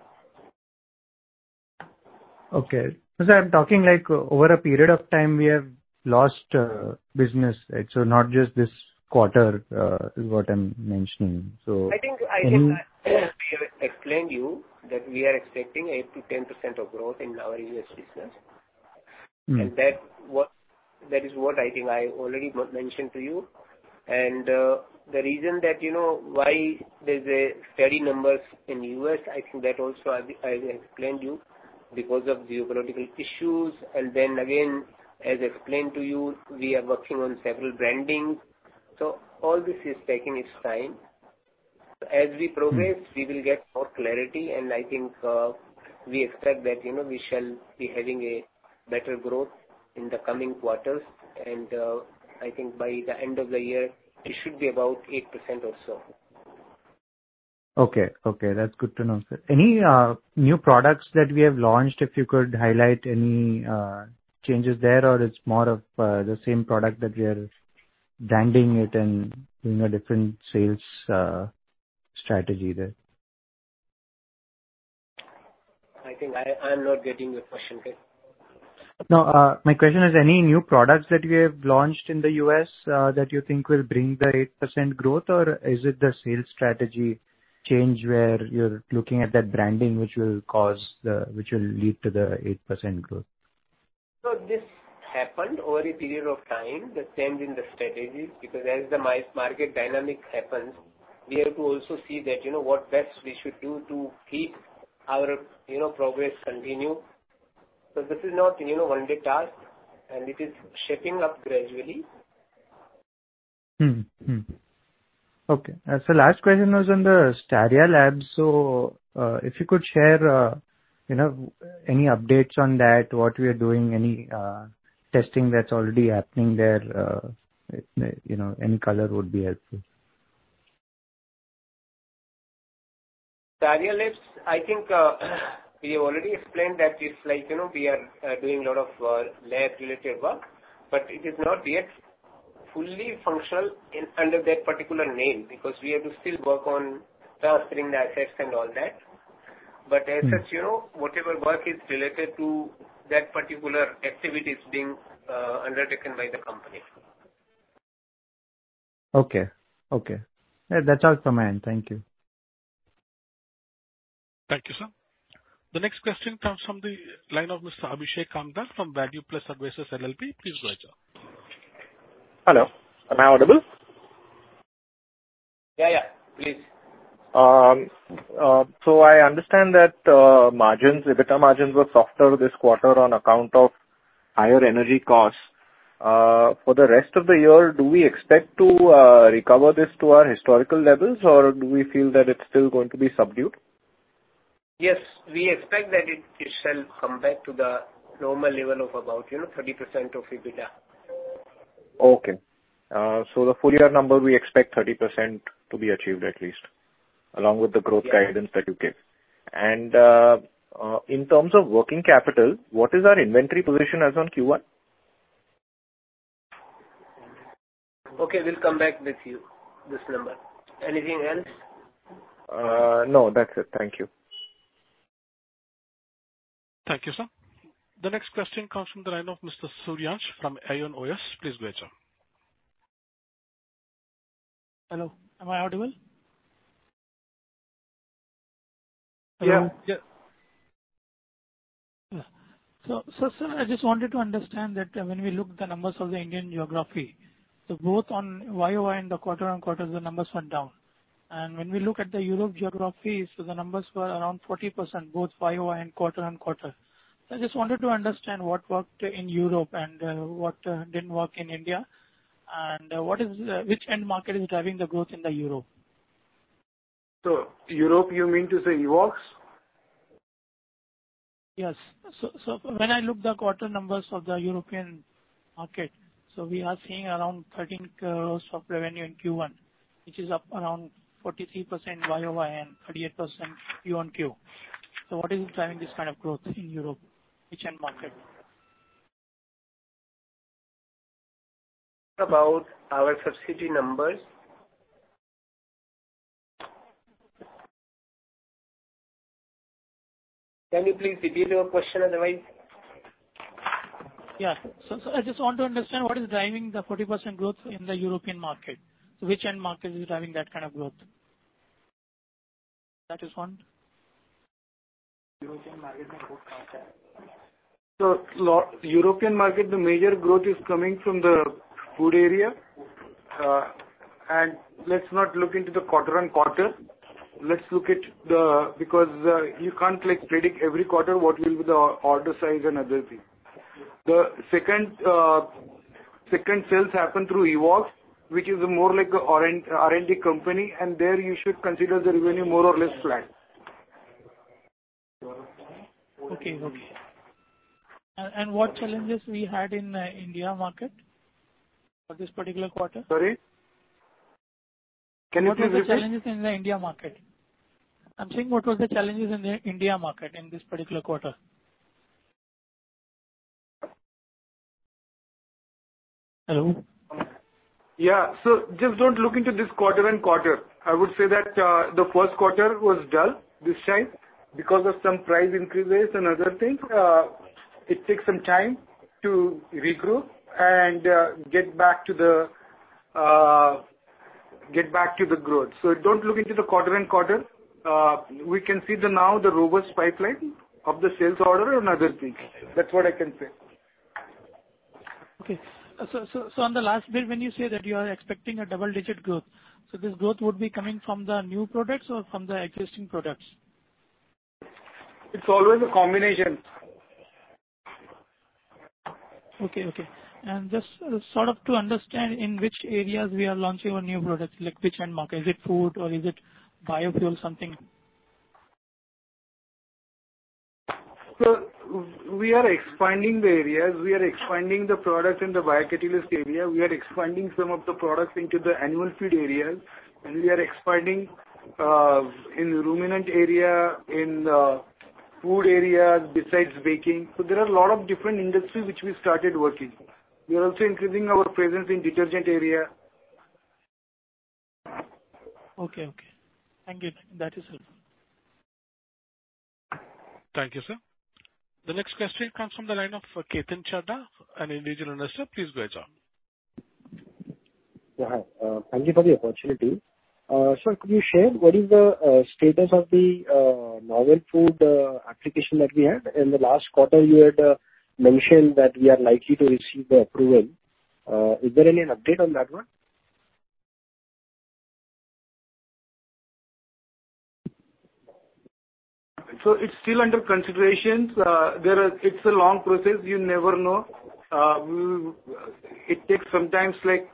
Okay. So I'm talking like uh, over a period of time we have lost uh, business, right? So not just this quarter uh, is what I'm mentioning. So I think I any... think I have explained you that we are expecting eight to ten percent of growth in our U S business, mm. and that what that is what I think I already mentioned to you. And uh, the reason that, you know, why there's a steady numbers in U S, I think that also I, I explained you, because of geopolitical issues. And then again, as explained to you, we are working on several brandings. So all this is taking its time. As we progress, mm. we will get more clarity, and I think uh, we expect that, you know, we shall be having a better growth in the coming quarters. And uh, I think by the end of the year, it should be about eight percent or so. Okay, okay, that's good to know, sir. Any uh, new products that we have launched, if you could highlight any uh, changes there, or it's more of uh, the same product that we are branding it and doing a different sales uh, strategy there? I think I am not getting your question. Okay? No, uh, my question is, any new products that we have launched in the U S uh, that you think will bring the eight percent growth, or is it the sales strategy change where you're looking at that branding which will cause the, which will lead to the eight percent growth? So this happened over a period of time, the change in the strategies, because as the market dynamic happens, we have to also see that, you know, what best we should do to keep our, you know, progress continue. So this is not, you know, one day task, and it is shaping up gradually. Hmm. hmm. Okay. Uh, so last question was on the Staria Labs. So uh, if you could share, uh, you know, any updates on that, what we are doing, any uh, testing that's already happening there, uh, you know, any color would be helpful. Staria Labs, I think uh, we have already explained that it's like, you know, we are uh, doing a lot of uh, lab-related work, but it is not yet fully functional in, under that particular name, because we have to still work on transferring the assets and all that. But as hmm. such, you know, whatever work is related to that particular activity is being uh, undertaken by the company. Okay. Okay. Yeah, that's all from my end. Thank you. Thank you, sir. The next question comes from the line of Mister Abhishek Kamdar from Value Plus Advisors L L P. Please go ahead, sir. Hello. Am I audible? Yeah, yeah. Please. Um, uh, so I understand that uh, margins, EBITDA margins were softer this quarter on account of higher energy costs. Uh, for the rest of the year, do we expect to uh, recover this to our historical levels, or do we feel that it's still going to be subdued? Yes, we expect that it, it shall come back to the normal level of about, you know, thirty percent of EBITDA. Okay. Uh, so the full year number, we expect thirty percent to be achieved at least, along with the growth yeah. guidance that you gave. And uh, uh, in terms of working capital, what is our inventory position as on Q one? Okay, we'll come back with you, this number. Anything else? Uh, no, that's it. Thank you. Thank you, sir. The next question comes from the line of Mister Suryansh from Ion O S. Please go ahead, sir. Hello. Am I audible? Hello? Yeah. Yeah. So, so, sir, I just wanted to understand that uh, when we look at the numbers of the Indian geography, so both on Y O Y and the quarter-on-quarter, the numbers went down. And when we look at the Europe geography, so the numbers were around forty percent, both Y O Y and quarter-on-quarter. So I just wanted to understand what worked in Europe and uh, what uh, didn't work in India, and uh, what is uh, which end market is driving the growth in the Europe? So Europe, you mean to say Evox? Yes. So, so when I look the quarter numbers of the European market, so we are seeing around thirteen crores of revenue in Q one, which is up around forty-three percent Y O Y and thirty-eight percent Q on Q. So what is driving this kind of growth in Europe? Which end market? About our subsidy numbers. Can you please repeat your question otherwise? Yeah. So, so I just want to understand what is driving the forty percent growth in the European market. So which end market is driving that kind of growth? That is one. European market. So European market, the major growth is coming from the food area. Uh, and let's not look into the quarter on quarter. Let's look at the, because uh, you can't like predict every quarter what will be the order size and other things. The second, uh, second sales happen through Evox, which is a more like a R and D company, and there you should consider the revenue more or less flat. Okay, okay. And, and what challenges we had in uh, India market for this particular quarter? Sorry? Can you what please were the repeat? challenges in the India market? I'm saying what was the challenges in the India market in this particular quarter? Hello? Yeah, so just don't look into this quarter and quarter. I would say that uh, the first quarter was dull this time because of some price increases and other things. Uh, it takes some time to regroup and uh, get back to the uh, get back to the growth. So don't look into the quarter and quarter. Uh, we can see the now the robust pipeline of the sales order and other things. That's what I can say. Okay. So, so, so on the last bit, when you say that you are expecting a double-digit growth, so this growth would be coming from the new products or from the existing products? It's always a combination. Okay, okay. And just uh, sort of to understand in which areas we are launching our new products, like which end market? Is it food or is it biofuel, something? So we are expanding the areas. We are expanding the products in the biocatalyst area. We are expanding some of the products into the animal feed areas, and we are expanding uh, in ruminant area, in uh, food areas, besides baking. So there are a lot of different industries which we started working. We are also increasing our presence in detergent area. Okay, okay. Thank you. That is helpful. Thank you, sir. The next question comes from the line of uh, Ketan Chadha, an individual investor. Please go ahead, sir. Yeah, hi. Uh, thank you for the opportunity. Uh, sir, could you share what is the uh, status of the uh, novel food uh, application that we had? In the last quarter, you had uh, mentioned that we are likely to receive the approval. Uh, is there any update on that one? So it's still under consideration. Uh, there are, it's a long process. You never know. Uh, we, it takes sometimes like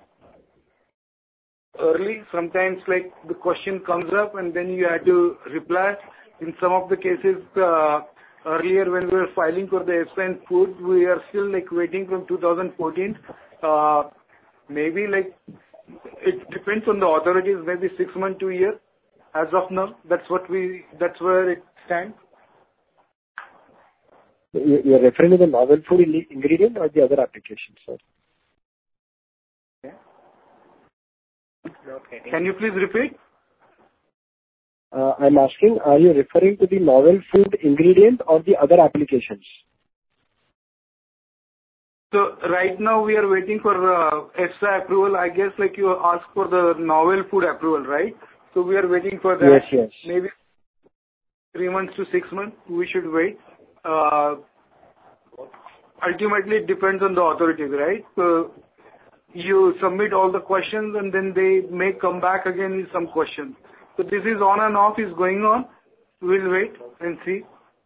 early, sometimes like the question comes up and then you have to reply. In some of the cases, uh, earlier when we were filing for the F S A I food, we are still like waiting from two thousand fourteen. Uh, maybe like it depends on the authorities. Maybe six months to a year. As of now, that's what we. That's where it stands. You are referring to the novel food ingredient or the other applications, sir? Okay. Can you please repeat? Uh, I'm asking, are you referring to the novel food ingredient or the other applications? So right now we are waiting for uh, F S A I approval. I guess like you asked for the novel food approval, right? So we are waiting for that. Yes, yes. Maybe three months to six months. We should wait. Uh, ultimately, it depends on the authorities, right? So you submit all the questions and then they may come back again with some questions. So this is on and off is going on. We'll wait and see.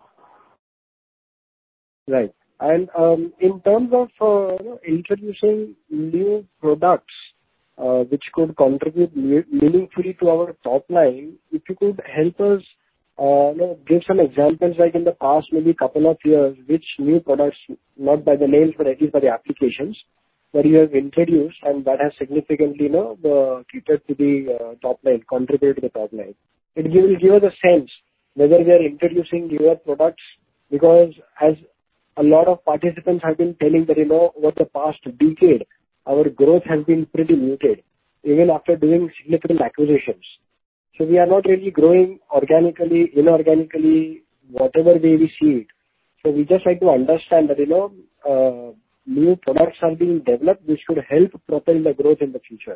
Right. And um, in terms of uh, you know, introducing new products uh, which could contribute meaningfully to our top line, if you could help us uh, you know, give some examples, like in the past maybe couple of years, which new products, not by the names but at least by the applications, that you have introduced and that has significantly, you know, the, catered to the uh, top line, contributed to the top line. It will give us a sense whether we are introducing newer products, because as a lot of participants have been telling that, you know, over the past decade, our growth has been pretty muted, even after doing significant acquisitions. So we are not really growing organically, inorganically, whatever way we see it. So we just like to understand that, you know, uh, new products are being developed which could help propel the growth in the future.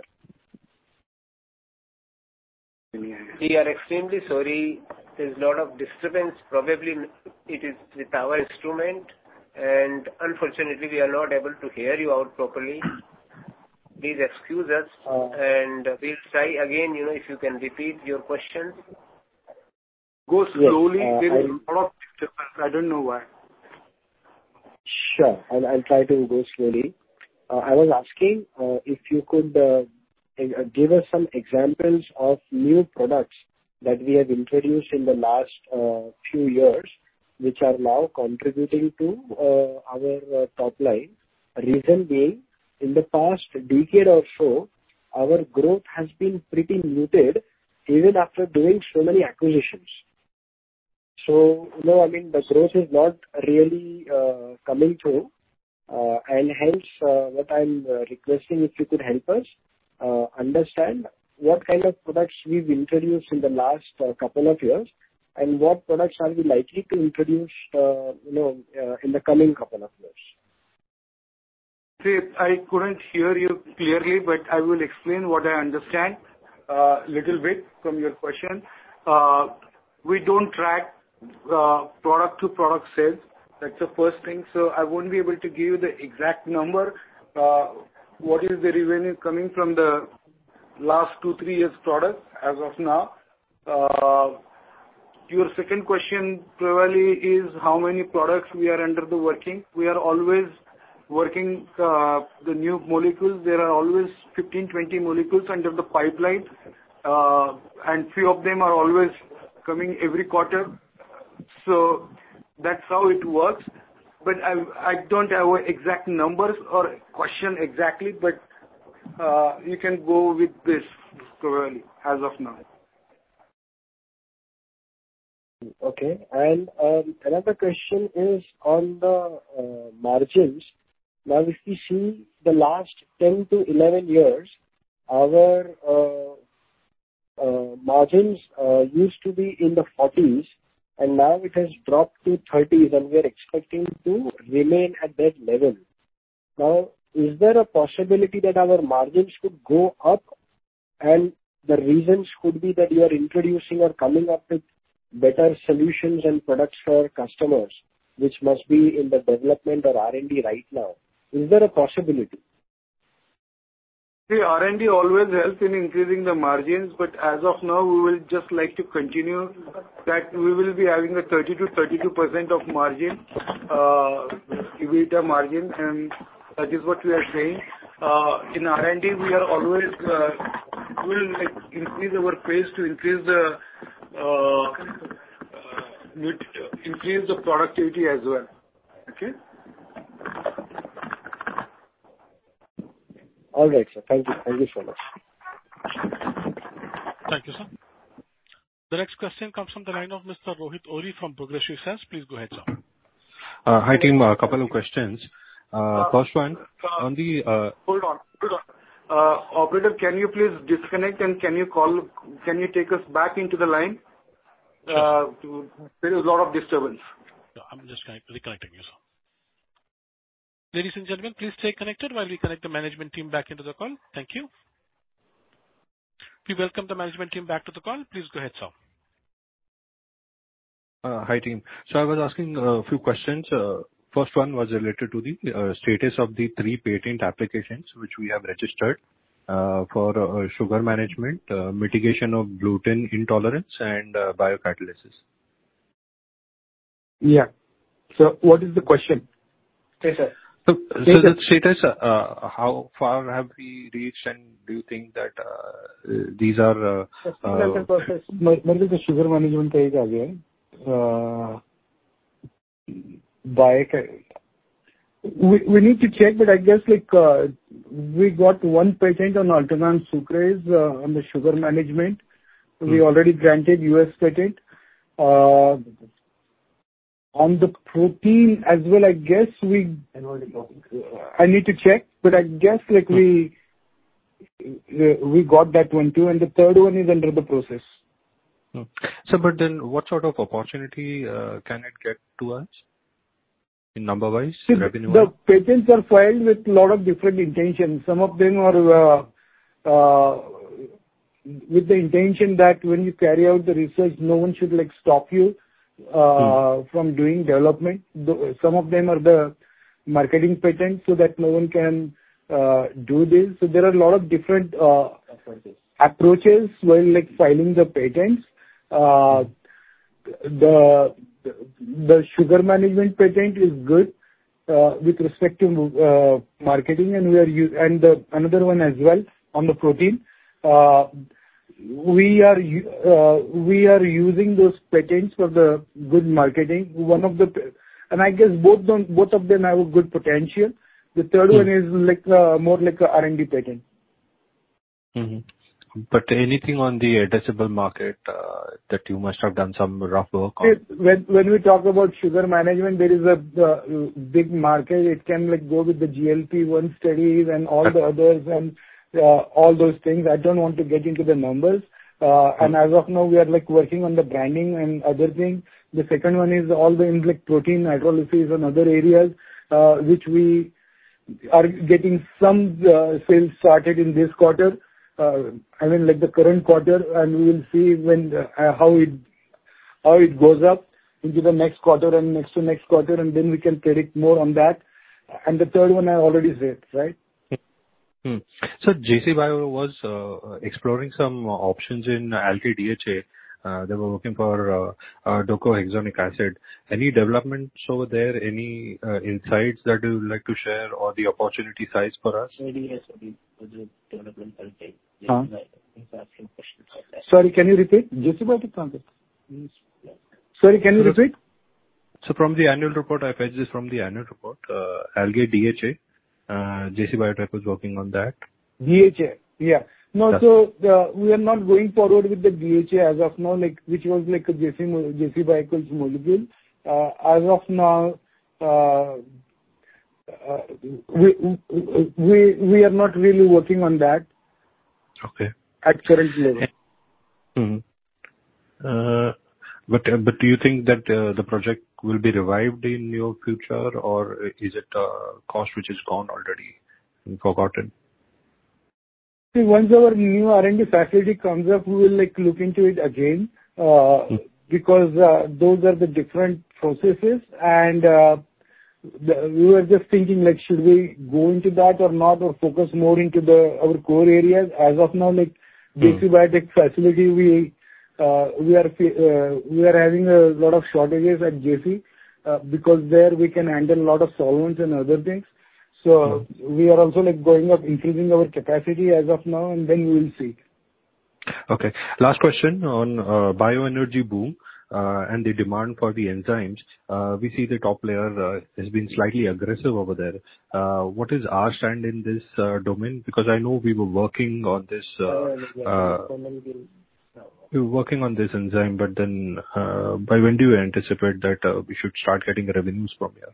We are extremely sorry. There's a lot of disturbance. Probably it is with our instrument, and unfortunately we are not able to hear you out properly. Please excuse us, uh, and we'll try again, you know, if you can repeat your question. Go slowly. Yes, uh, there is I'll, a lot of disturbance. I don't know why. Sure. I'll, I'll try to go slowly. Uh, I was asking uh, if you could uh, give us some examples of new products that we have introduced in the last uh, few years, which are now contributing to uh, our uh, top line. Reason being, in the past decade or so, our growth has been pretty muted, even after doing so many acquisitions. So, you know, I mean, the growth is not really uh, coming through, uh, and hence, uh, what I'm uh, requesting, if you could help us uh, understand what kind of products we've introduced in the last uh, couple of years, and what products are we likely to introduce, uh, you know, uh, in the coming couple of years. See, I couldn't hear you clearly, but I will explain what I understand a uh, little bit from your question. Uh, we don't track uh, product to product sales. That's the first thing. So I won't be able to give you the exact number, uh, what is the revenue coming from the last two, three years products as of now. Uh, Your second question probably is how many products we are under the working. We are always working uh, the new molecules. There are always fifteen, twenty molecules under the pipeline, uh, and few of them are always coming every quarter. So that's how it works. But I, I don't have exact numbers or question exactly, but uh, you can go with this probably as of now. Okay. And um, another question is on the uh, margins. Now, if we see the last ten to eleven years, our uh, uh, margins uh, used to be in the forties, and now it has dropped to thirties, and we are expecting to remain at that level. Now, is there a possibility that our margins could go up, and the reasons could be that you are introducing or coming up with better solutions and products for customers, which must be in the development or R and D right now? Is there a possibility? See, R and D always helps in increasing the margins, but as of now, we will just like to continue that we will be having a thirty to thirty-two percent of margin, uh, EBITDA margin, and that is what we are saying. Uh, in R and D, we are always, uh, will like, increase our pace to increase the Uh, uh, increase the productivity as well. Okay? All right, sir. Thank you. Thank you so much. Thank you, sir. The next question comes from the line of Mister Rohit Ohri from Progressive Shares. Please go ahead, sir. Uh, hi, team. A couple of questions. Uh, first one, on the... Uh, hold on. Hold on. Uh, operator, can you please disconnect and can you call, can you take us back into the line? Uh, to, there is a lot of disturbance. Yeah, I'm just reconnecting you, sir. Ladies and gentlemen, please stay connected while we connect the management team back into the call. Thank you. We welcome the management team back to the call. Please go ahead, sir. Uh, hi, team. So I was asking a few questions. Uh, First one was related to the uh, status of the three patent applications which we have registered uh, for uh, sugar management, uh, mitigation of gluten intolerance, and uh, biocatalysis. Yeah. So what is the question? Yes, sir. So, so the status, uh, how far have we reached, and do you think that uh, these are... Uh, uh, process. मतलब the sugar management का एक आ गया है. By, we, we need to check, but I guess like uh, we got one patent on Altanan sucrase uh, on the sugar management. Hmm. We already granted U S patent. Uh, on the protein as well, I guess we, I need to check, but I guess like we, we got that one too, and the third one is under the process. Hmm. So, but then what sort of opportunity uh, can it get to us? In number wise, revenue the patents are filed with a lot of different intentions. Some of them are uh, uh, with the intention that when you carry out the research, no one should like stop you uh, hmm. from doing development. Some of them are the marketing patents so that no one can uh, do this. So there are a lot of different uh, approaches while like filing the patents. Uh, the The sugar management patent is good uh, with respect to uh, marketing, and we are u- and the, another one as well on the protein. Uh, we are uh, we are using those patents for the good marketing. One of the and I guess both them both of them have a good potential. The third mm-hmm. one is like uh, more like a R and D patent. Mm-hmm. But anything on the addressable market uh, that you must have done some rough work on? When when we talk about sugar management, there is a uh, big market. It can like go with the G L P one studies and all the others and uh, all those things. I don't want to get into the numbers. Uh, and mm. as of now, we are like working on the branding and other things. The second one is all the in, like protein hydrolysis and other areas, uh, which we are getting some uh, sales started in this quarter. Uh, I mean, like the current quarter, and we will see when uh, how it how it goes up into the next quarter and next to next quarter, and then we can predict more on that. And the third one I already said, right? Hmm. So J C Bio was uh, exploring some options in algae D H A. Uh, they were working for uh, uh, docosahexaenoic acid. Any developments over there? Any uh, insights that you would like to share, or the opportunity size for us? Huh? Sorry, can you repeat? J C Biotech concept. Sorry, can you so repeat? So from the annual report, I fetched this from the annual report. Uh, algae D H A. Uh, J C Biotech was working on that. D H A, yeah. No, That's so uh, we are not going forward with the D H A as of now, like which was like a J C J C Bio's molecule. Uh, as of now, uh, uh, we we we are not really working on that. Okay. At current level. Hmm. Uh, but uh, but do you think that uh, the project will be revived in your future, or is it a cost which is gone already and forgotten? See, once our new R and D facility comes up, we will like look into it again, uh, Hmm. because uh, those are the different processes, and uh, the, we were just thinking like, should we go into that or not, or focus more into the our core areas? As of now, like J C Biotech facility, we uh, we are uh, we are having a lot of shortages at J C uh, because there we can handle a lot of solvents and other things. So we are also like going up, increasing our capacity as of now, and then we will see. Okay. Last question on uh, bioenergy boom uh, and the demand for the enzymes. Uh, we see the top player uh, has been slightly aggressive over there. Uh, what is our stand in this uh, domain? Because I know we were working on this. Uh, uh, we were working on this enzyme, but then uh, by when do you anticipate that uh, we should start getting revenues from here?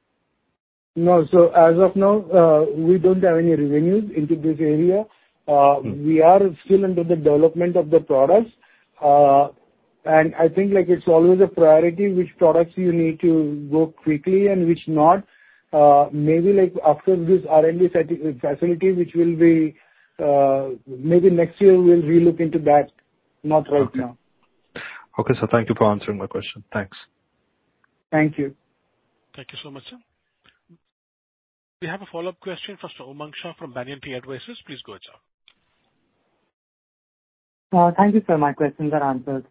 No. So as of now, uh, we don't have any revenues into this area. Uh, Hmm. We are still under the development of the products. Uh, and I think like it's always a priority which products you need to go quickly and which not. Uh, Maybe like after this R and D sati- facility, which will be, uh, maybe next year we'll relook into that, not right Okay. now. Okay, so thank you for answering my question. Thanks. Thank you. Thank you so much, sir. We have a follow-up question from Mister Umang Shah from Banyan Tree Advisors. Please go ahead, sir. Uh, Thank you, sir. My questions are answered.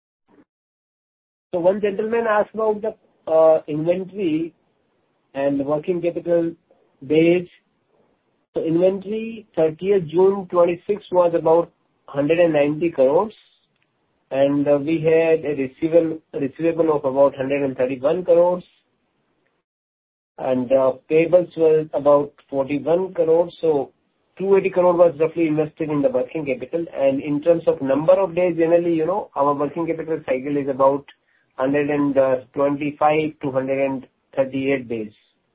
So one gentleman asked about the uh, inventory and working capital days. So inventory thirtieth June twenty-six was about one hundred ninety crores, and uh, we had a receivable receivable of about one hundred thirty-one crores, and uh, payables were about forty-one crores. So two hundred eighty crore was roughly invested in the working capital. And in terms of number of days, generally, you know, our working capital cycle is about one hundred twenty-five to one hundred thirty-eight days.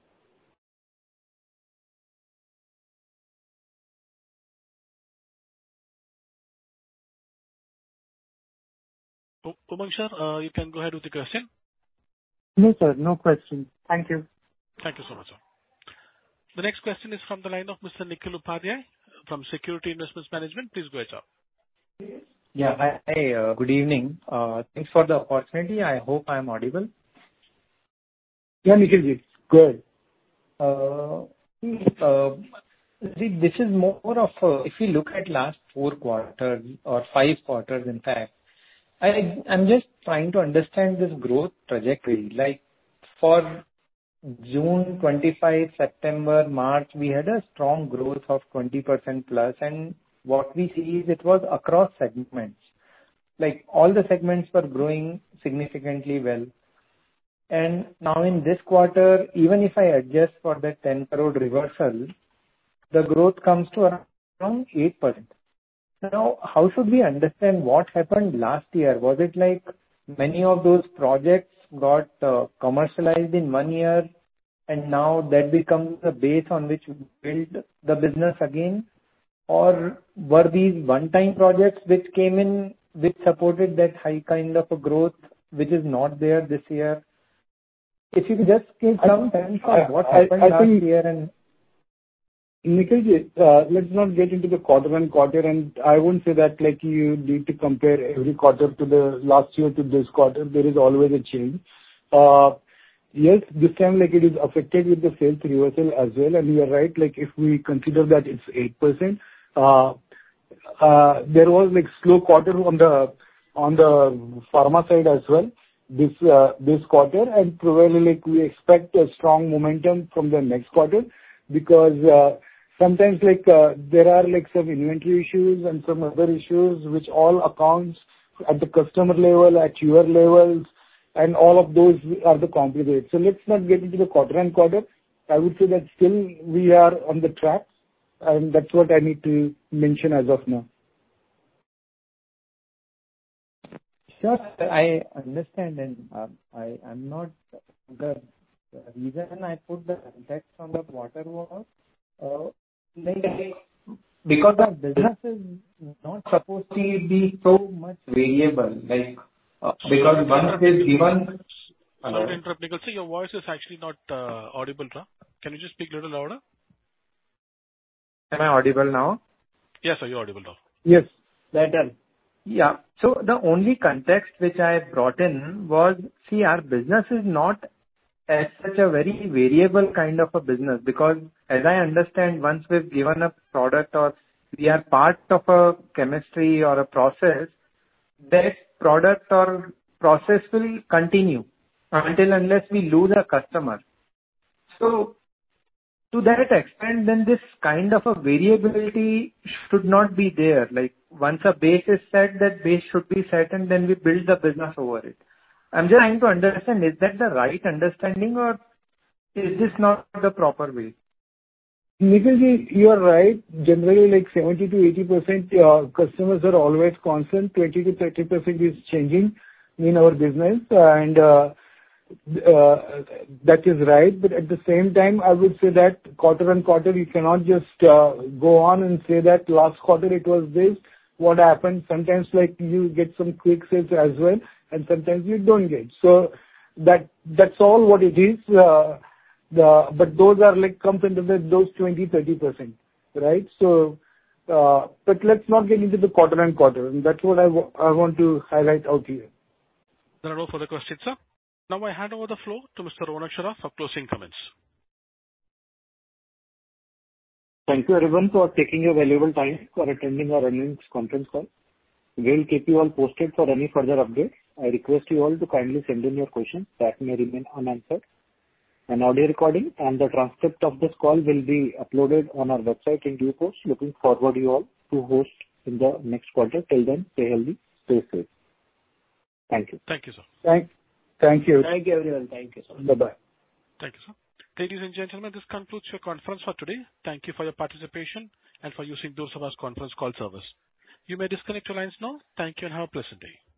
U- Umang Shah, uh, you can go ahead with the question. No, sir, no question. Thank you. Thank you so much, sir. The next question is from the line of Mister Nikhil Upadhyay from Security Investments Management. Please go ahead, sir. Yeah. Hi, hi, uh, good evening. Uh, Thanks for the opportunity. I hope I am audible. Yeah, Nikhilji, go ahead. Uh, uh, see, This is more of a, if you look at last four quarters or five quarters, in fact, I- I'm just trying to understand this growth trajectory. Like for June twenty-five, September, March, we had a strong growth of twenty percent plus, and what we see is it was across segments. Like all the segments were growing significantly well. And now in this quarter, even if I adjust for the ten crore reversal, the growth comes to around eight percent. Now, how should we understand what happened last year? Was it like many of those projects got uh, commercialized in one year, and now that becomes the base on which we build the business again? Or were these one-time projects which came in, which supported that high kind of a growth, which is not there this year? If you could just give some sense of what happened I, I last think, year. And Nikhilji, uh, let's not get into the quarter and quarter, and I won't say that like you need to compare every quarter to the last year to this quarter. There is always a change. Uh, yes, this time, like, it is affected with the sales reversal as well. And you are right, like, if we consider that it's eight percent, uh, uh, there was, like, slow quarter on the, on the pharma side as well, this, uh, this quarter. And probably, like, we expect a strong momentum from the next quarter because, uh, sometimes, like, uh, there are, like, some inventory issues and some other issues which all accounts at the customer level, at your levels, and all of those are the complicated. So let's not get into the quarter and quarter. I would say that still we are on the track, and that's what I need to mention as of now. Sure, sir. I understand, and uh, I am not. The reason I put the context on the quarter was uh, like because our business is not supposed to be so much variable, like uh, because once it's given. Sorry to interrupt, Nikhil. Sir, your voice is actually not uh, audible, sir. Can you just speak a little louder? Am I audible now? Yes, sir, you're audible now. Yes. Better. Yeah. So the only context which I brought in was, see, our business is not as such a very variable kind of a business because as I understand, once we've given a product or we are part of a chemistry or a process, that product or process will continue until unless we lose a customer. So to that extent, then this kind of a variability should not be there. Like once a base is set, that base should be set and then we build the business over it. I'm just trying to understand, is that the right understanding or is this not the proper way? Nikhilji, you are right. Generally, like seventy to eighty percent uh, customers are always constant. twenty to thirty percent is changing in our business, and uh, uh, that is right. But at the same time, I would say that quarter on quarter, you cannot just uh, go on and say that last quarter it was this. What happened? Sometimes, like you get some quick sales as well, and sometimes you don't get. So that that's all what it is. Uh, The, but those are like comes into the, those twenty, thirty percent, right? So, uh, but let's not get into the quarter and quarter. And that's what I, w- I want to highlight out here. There are no further questions, sir. Now I hand over the floor to Mister Ronak Saraf for closing comments. Thank you everyone for taking your valuable time for attending our earnings conference call. We will keep you all posted for any further updates. I request you all to kindly send in your questions that may remain unanswered. An audio recording and the transcript of this call will be uploaded on our website in due course. Looking forward you all to host in the next quarter. Till then, stay healthy, stay safe. Thank you. Thank you, sir. Thank, thank you. Thank you, everyone. Thank you, sir. Bye-bye. Thank you, sir. Ladies and gentlemen, this concludes your conference for today. Thank you for your participation and for using Doorsaba's conference call service. You may disconnect your lines now. Thank you and have a pleasant day.